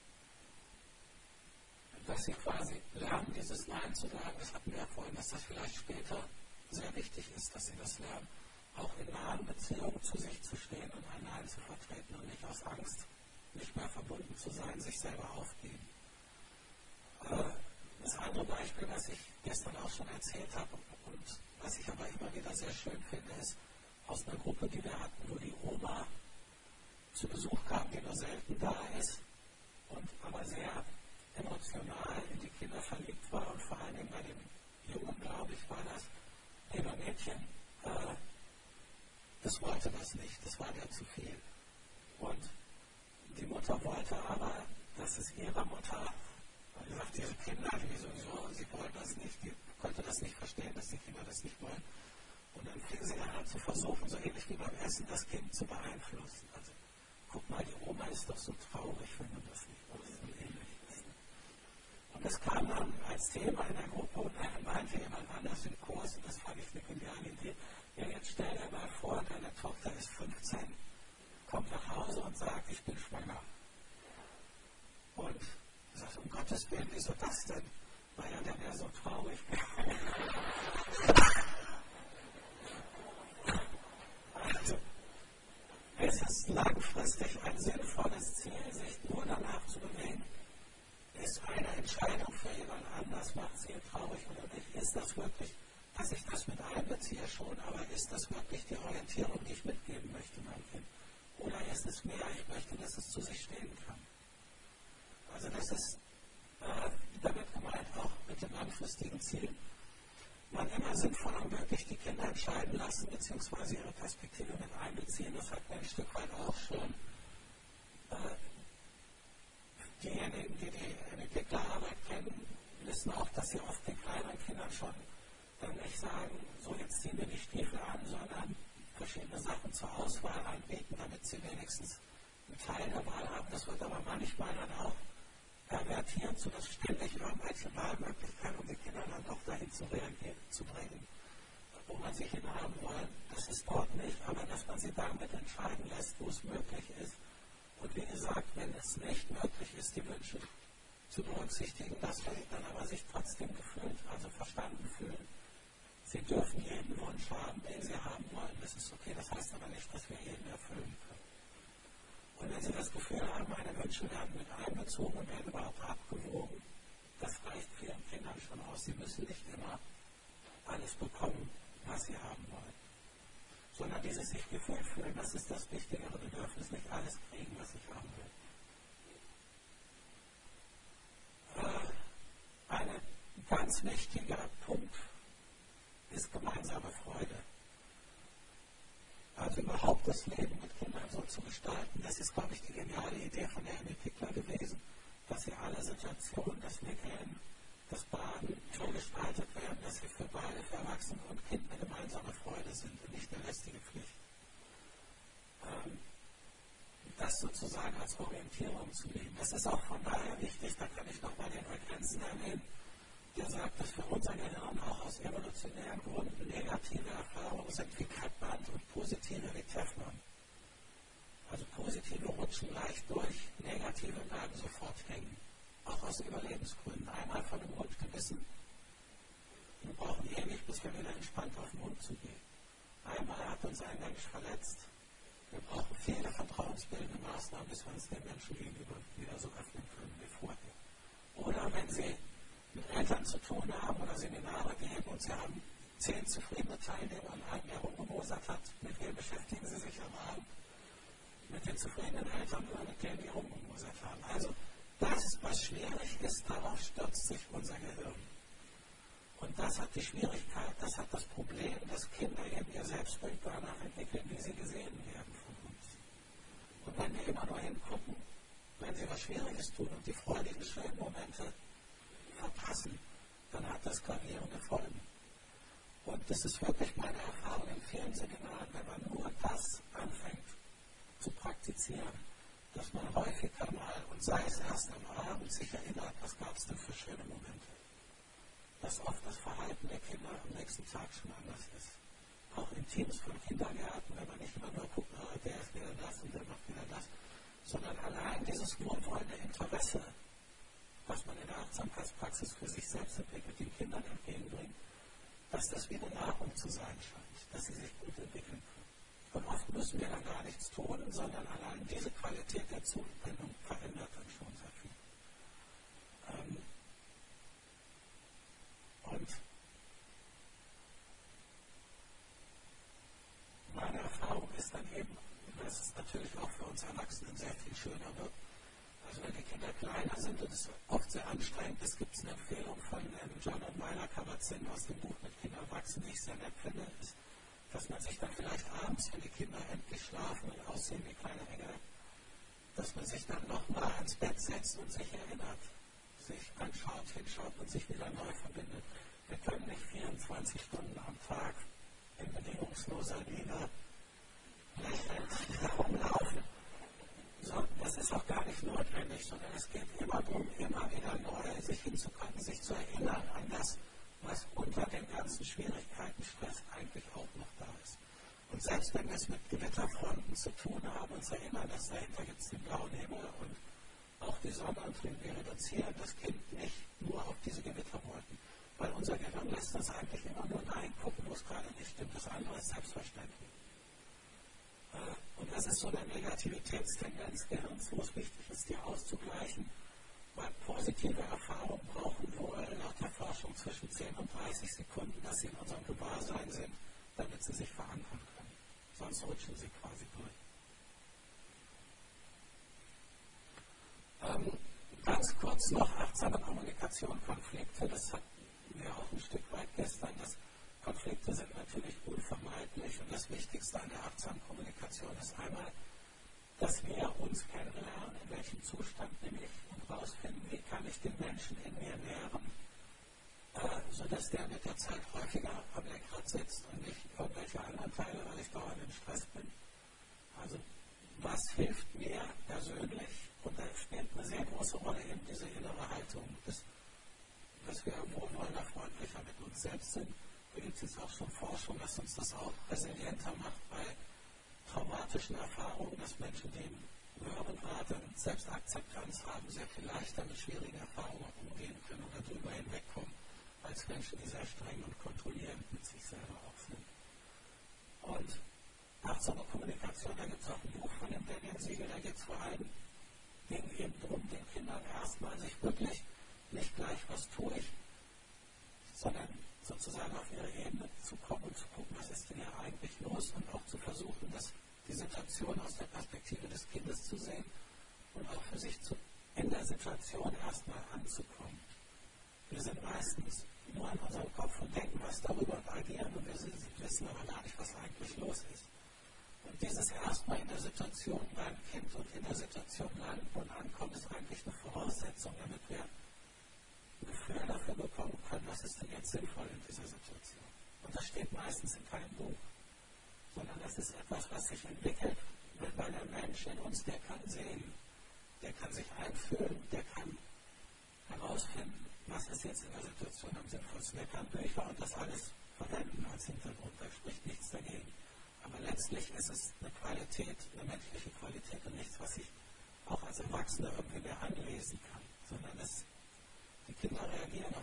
dass sie quasi lernen, dieses Nein zu sagen, das hatten wir ja vorhin, dass das vielleicht später sehr wichtig ist, dass sie das lernen, auch in nahen Beziehungen zu sich zu stehen und ein Nein zu vertreten und nicht aus Angst, nicht mehr verbunden zu sein, sich selber aufgeben. Äh, das andere Beispiel, was ich gestern auch schon erzählt habe und was ich aber immer wieder sehr schön finde, ist aus einer Gruppe, die wir hatten, wo die Oma zu Besuch kam, die nur selten da ist und aber sehr emotional in die Kinder verliebt war und vor allem bei dem Jungen, glaube ich, war das, dem Mädchen, äh, das wollte das nicht, das war der zu viel. Und die Mutter wollte aber, dass es ihrer Mutter, wie gesagt, diese Kinder, die sowieso, sie wollen das nicht, die konnte das nicht verstehen, dass die Kinder das nicht wollen. Und dann fing sie an zu versuchen, so ähnlich wie beim Essen, das Kind zu beeinflussen. Also, guck mal, die Oma ist doch so traurig, wenn man das nicht oder so ähnlich ist. Und das kam dann als Thema in der Gruppe und dann meinte jemand anders im Kurs, und das fand ich eine geniale Idee, ja, jetzt stell dir mal vor, deine Tochter ist fünfzehn, kommt nach Hause und sagt, ich bin schwanger. Und ich sagte, um Gottes Willen, wieso das denn? Weil ja der wäre so traurig. Also, es ist langfristig ein sinnvolles Ziel, sich nur danach zu bewegen. Ist eine Entscheidung für jemand anders, macht sie traurig oder nicht? Ist das wirklich, dass ich das mit einbeziehe schon, aber ist das wirklich die Orientierung, die ich mitgeben möchte, mein Kind? Oder ist es mehr, ich möchte, dass es zu sich stehen kann? Also das ist äh, damit gemeint, auch mit dem langfristigen Ziel. Man immer sinnvoll und wirklich die Kinder entscheiden lassen, beziehungsweise ihre Perspektive mit einbeziehen. Das hat man ein Stück weit auch schon. Äh, diejenigen, die die Entwicklerarbeit kennen, wissen auch, dass sie oft den kleineren Kindern schon dann nicht sagen, so jetzt ziehen wir die Stiefel an, sondern verschiedene Sachen zur Auswahl anbieten, damit sie wenigstens einen Teil der Wahl haben. Das wird aber manchmal dann auch pervertiert, sodass ständig irgendwelche Wahlmöglichkeiten, um die Kinder dann doch dahin zu reagieren, zu bringen, wo man sie hinhaben wollen. Das ist dort nicht, aber dass man sie damit entscheiden lässt, wo es möglich ist. Und wie gesagt, wenn es nicht möglich ist, die Wünsche zu berücksichtigen, dass wir dann aber sich trotzdem gefühlt, also verstanden fühlen. Sie dürfen jeden Wunsch haben, den sie haben wollen. Das ist okay, das heißt aber nicht, dass wir jeden erfüllen können. Und wenn Sie das Gefühl haben, meine Wünsche werden mit einbezogen und werden überhaupt abgewogen, das reicht vielen Kindern schon aus. Sie müssen nicht immer alles bekommen, was sie haben wollen. Sondern dieses sich gefühlt fühlen, das ist das wichtigere Bedürfnis, nicht alles kriegen, was ich haben will. Äh, ein ganz wichtiger Punkt ist gemeinsame Freude. Also überhaupt das Leben mit Kindern so zu gestalten, das ist, glaube ich, die geniale Idee von der Amy Pickler gewesen, dass sie alle Situationen, das Wickeln, das Baden so gestaltet werden, dass sie für beide, für Erwachsene und Kind eine gemeinsame Freude sind und nicht eine lästige Pflicht. Ähm, das sozusagen als Orientierung zu nehmen. Das ist auch von daher wichtig, da kann ich nochmal den Rick Hansen erwähnen, der sagt, dass für unser Gehirn auch aus evolutionären Gründen negative Erfahrungen sind wie Kreppband und positive wie Teflon. Also positive rutschen leicht durch, negative bleiben sofort hängen. Auch aus Überlebensgründen. Einmal von dem Hund gebissen, wir brauchen ewig, bis wir wieder entspannt auf den Hund zugehen. Einmal hat uns ein Mensch verletzt, wir brauchen viele vertrauensbildende Maßnahmen, bis wir uns den Menschen gegenüber wieder so öffnen können wie vorher. Oder wenn Sie mit Eltern zu tun haben oder Seminare geben und Sie haben zehn zufriedene Teilnehmer und einen, der rumgemosert hat, mit wem beschäftigen Sie sich am Abend? Mit den zufriedenen Eltern oder mit denen, die rumgemosert haben. Also das, was schwierig ist, darauf stürzt sich unser Gehirn. Und das hat die Schwierigkeit, das hat das Problem, dass Kinder eben ihr Selbstbild danach entwickeln, wie sie gesehen werden von uns. Und wenn wir immer nur hingucken, wenn sie was Schwieriges tun und die freudigen, schönen Momente verpassen, dann hat das gravierende Folgen. Und das ist wirklich meine Erfahrung in vielen Seminaren, wenn man nur das anfängt zu praktizieren, dass man häufiger mal, und sei es erst am Abend, sich erinnert, was gab es denn für schöne Momente. Dass oft das Verhalten der Kinder am nächsten Tag schon anders ist. Auch in Teams von Kindergärten, wenn man nicht immer nur guckt, oh, der ist wieder das und der macht wieder das, sondern allein dieses wohlwollende Interesse, was man in der Achtsamkeitspraxis für sich selbst entwickelt, den Kindern entgegenbringt, dass das wie eine Nahrung zu sein scheint, dass sie sich gut entwickeln können. Und oft müssen wir dann gar nichts tun, sondern allein diese Qualität der Zuwendung verändert dann schon sehr viel. Ähm und meine Erfahrung ist dann eben, dass es natürlich auch für uns Erwachsenen sehr viel schöner wird. Also wenn die Kinder kleiner sind und es oft sehr anstrengend ist, gibt es eine Empfehlung von John und Myla Kabat-Zinn aus dem Buch mit Kindern wachsen, die ich sehr nett finde, ist, dass man sich dann vielleicht abends, wenn die Kinder endlich schlafen und aussehen wie kleine Engel, dass man sich dann nochmal ans Bett setzt und sich erinnert, sich anschaut, hinschaut und sich wieder neu verbindet. Wir können nicht vierundzwanzig Stunden am Tag in bedingungsloser Liebe lächelnd herumlaufen. So, das ist auch gar nicht notwendig, sondern es geht immer darum, immer wieder neu sich hinzukommen, sich zu erinnern an das, was unter den ganzen Schwierigkeiten, Stress eigentlich auch noch da ist. Und selbst wenn wir es mit Gewitterfronten zu tun haben, uns erinnern, dass dahinter gibt es den blauen Himmel und auch die Sonne, und wir reduzieren das Kind nicht nur auf diese Gewitterwolken, weil unser Gehirn lässt uns eigentlich immer nur Nein gucken, wo es gerade nicht stimmt. Das andere ist selbstverständlich. Und das ist so eine Negativitätstendenz Gehirns, wo es wichtig ist, die auszugleichen, weil positive Erfahrungen brauchen wohl laut der Forschung zwischen zehn und dreißig Sekunden, dass sie in unserem Gewahrsein sind, damit sie sich verankern können. Sonst rutschen sie quasi durch. Ähm, ganz kurz noch achtsame Kommunikation, Konflikte, das hatten wir auch ein Stück weit gestern, dass Konflikte sind natürlich unvermeidlich und das Wichtigste an der achtsamen Kommunikation ist einmal, dass wir uns kennenlernen, in welchem Zustand bin ich und herausfinden, wie kann ich den Menschen in mir nähren, äh, sodass der mit der Zeit häufiger am Lenkrad sitzt und nicht irgendwelche anderen Teile, weil ich dauernd im Stress bin. Also was hilft mir persönlich? Und da spielt eine sehr große Rolle eben diese innere Haltung, dass, dass wir wohlwollender, freundlicher mit uns selbst sind. Da gibt es jetzt auch schon Forschung, dass uns das auch resilienter macht bei traumatischen Erfahrungen, dass Menschen, die in höheren Grad Selbstakzeptanz haben, sehr viel leichter mit schwierigen Erfahrungen umgehen können oder darüber hinwegkommen, als Menschen, die sehr streng und kontrollierend mit sich selber auch sind. Und achtsame Kommunikation, da gibt es auch ein Buch von dem Daniel Siegel, da geht es vor allem eben darum, den Kindern erstmal sich wirklich nicht gleich, was tue ich, sondern sozusagen auf ihre Ebene zu kommen und zu gucken, was ist denn hier eigentlich los und auch zu versuchen, dass die Situation aus der Perspektive des Kindes zu sehen und auch für sich zu, in der Situation erstmal anzukommen. Wir sind meistens nur in unserem Kopf und denken was darüber und agieren und wir wissen aber gar nicht, was eigentlich los ist. Und dieses erstmal in der Situation beim Kind und in der Situation landen und ankommen, ist eigentlich eine Voraussetzung, damit wir ein Gefühl dafür bekommen können, was ist denn jetzt sinnvoll in dieser Situation. Und das steht meistens in keinem Buch, sondern das ist etwas, was sich entwickelt, weil der Mensch in uns, der kann sehen, der kann sich einfühlen, der kann herausfinden, was ist jetzt in der Situation am sinnvollsten. Der kann Bücher und das alles verwenden als Hintergrund, da spricht nichts dagegen. Aber letztlich ist es eine Qualität, eine menschliche Qualität und nichts, was ich auch als Erwachsener irgendwie mehr anlesen kann, sondern es, die Kinder reagieren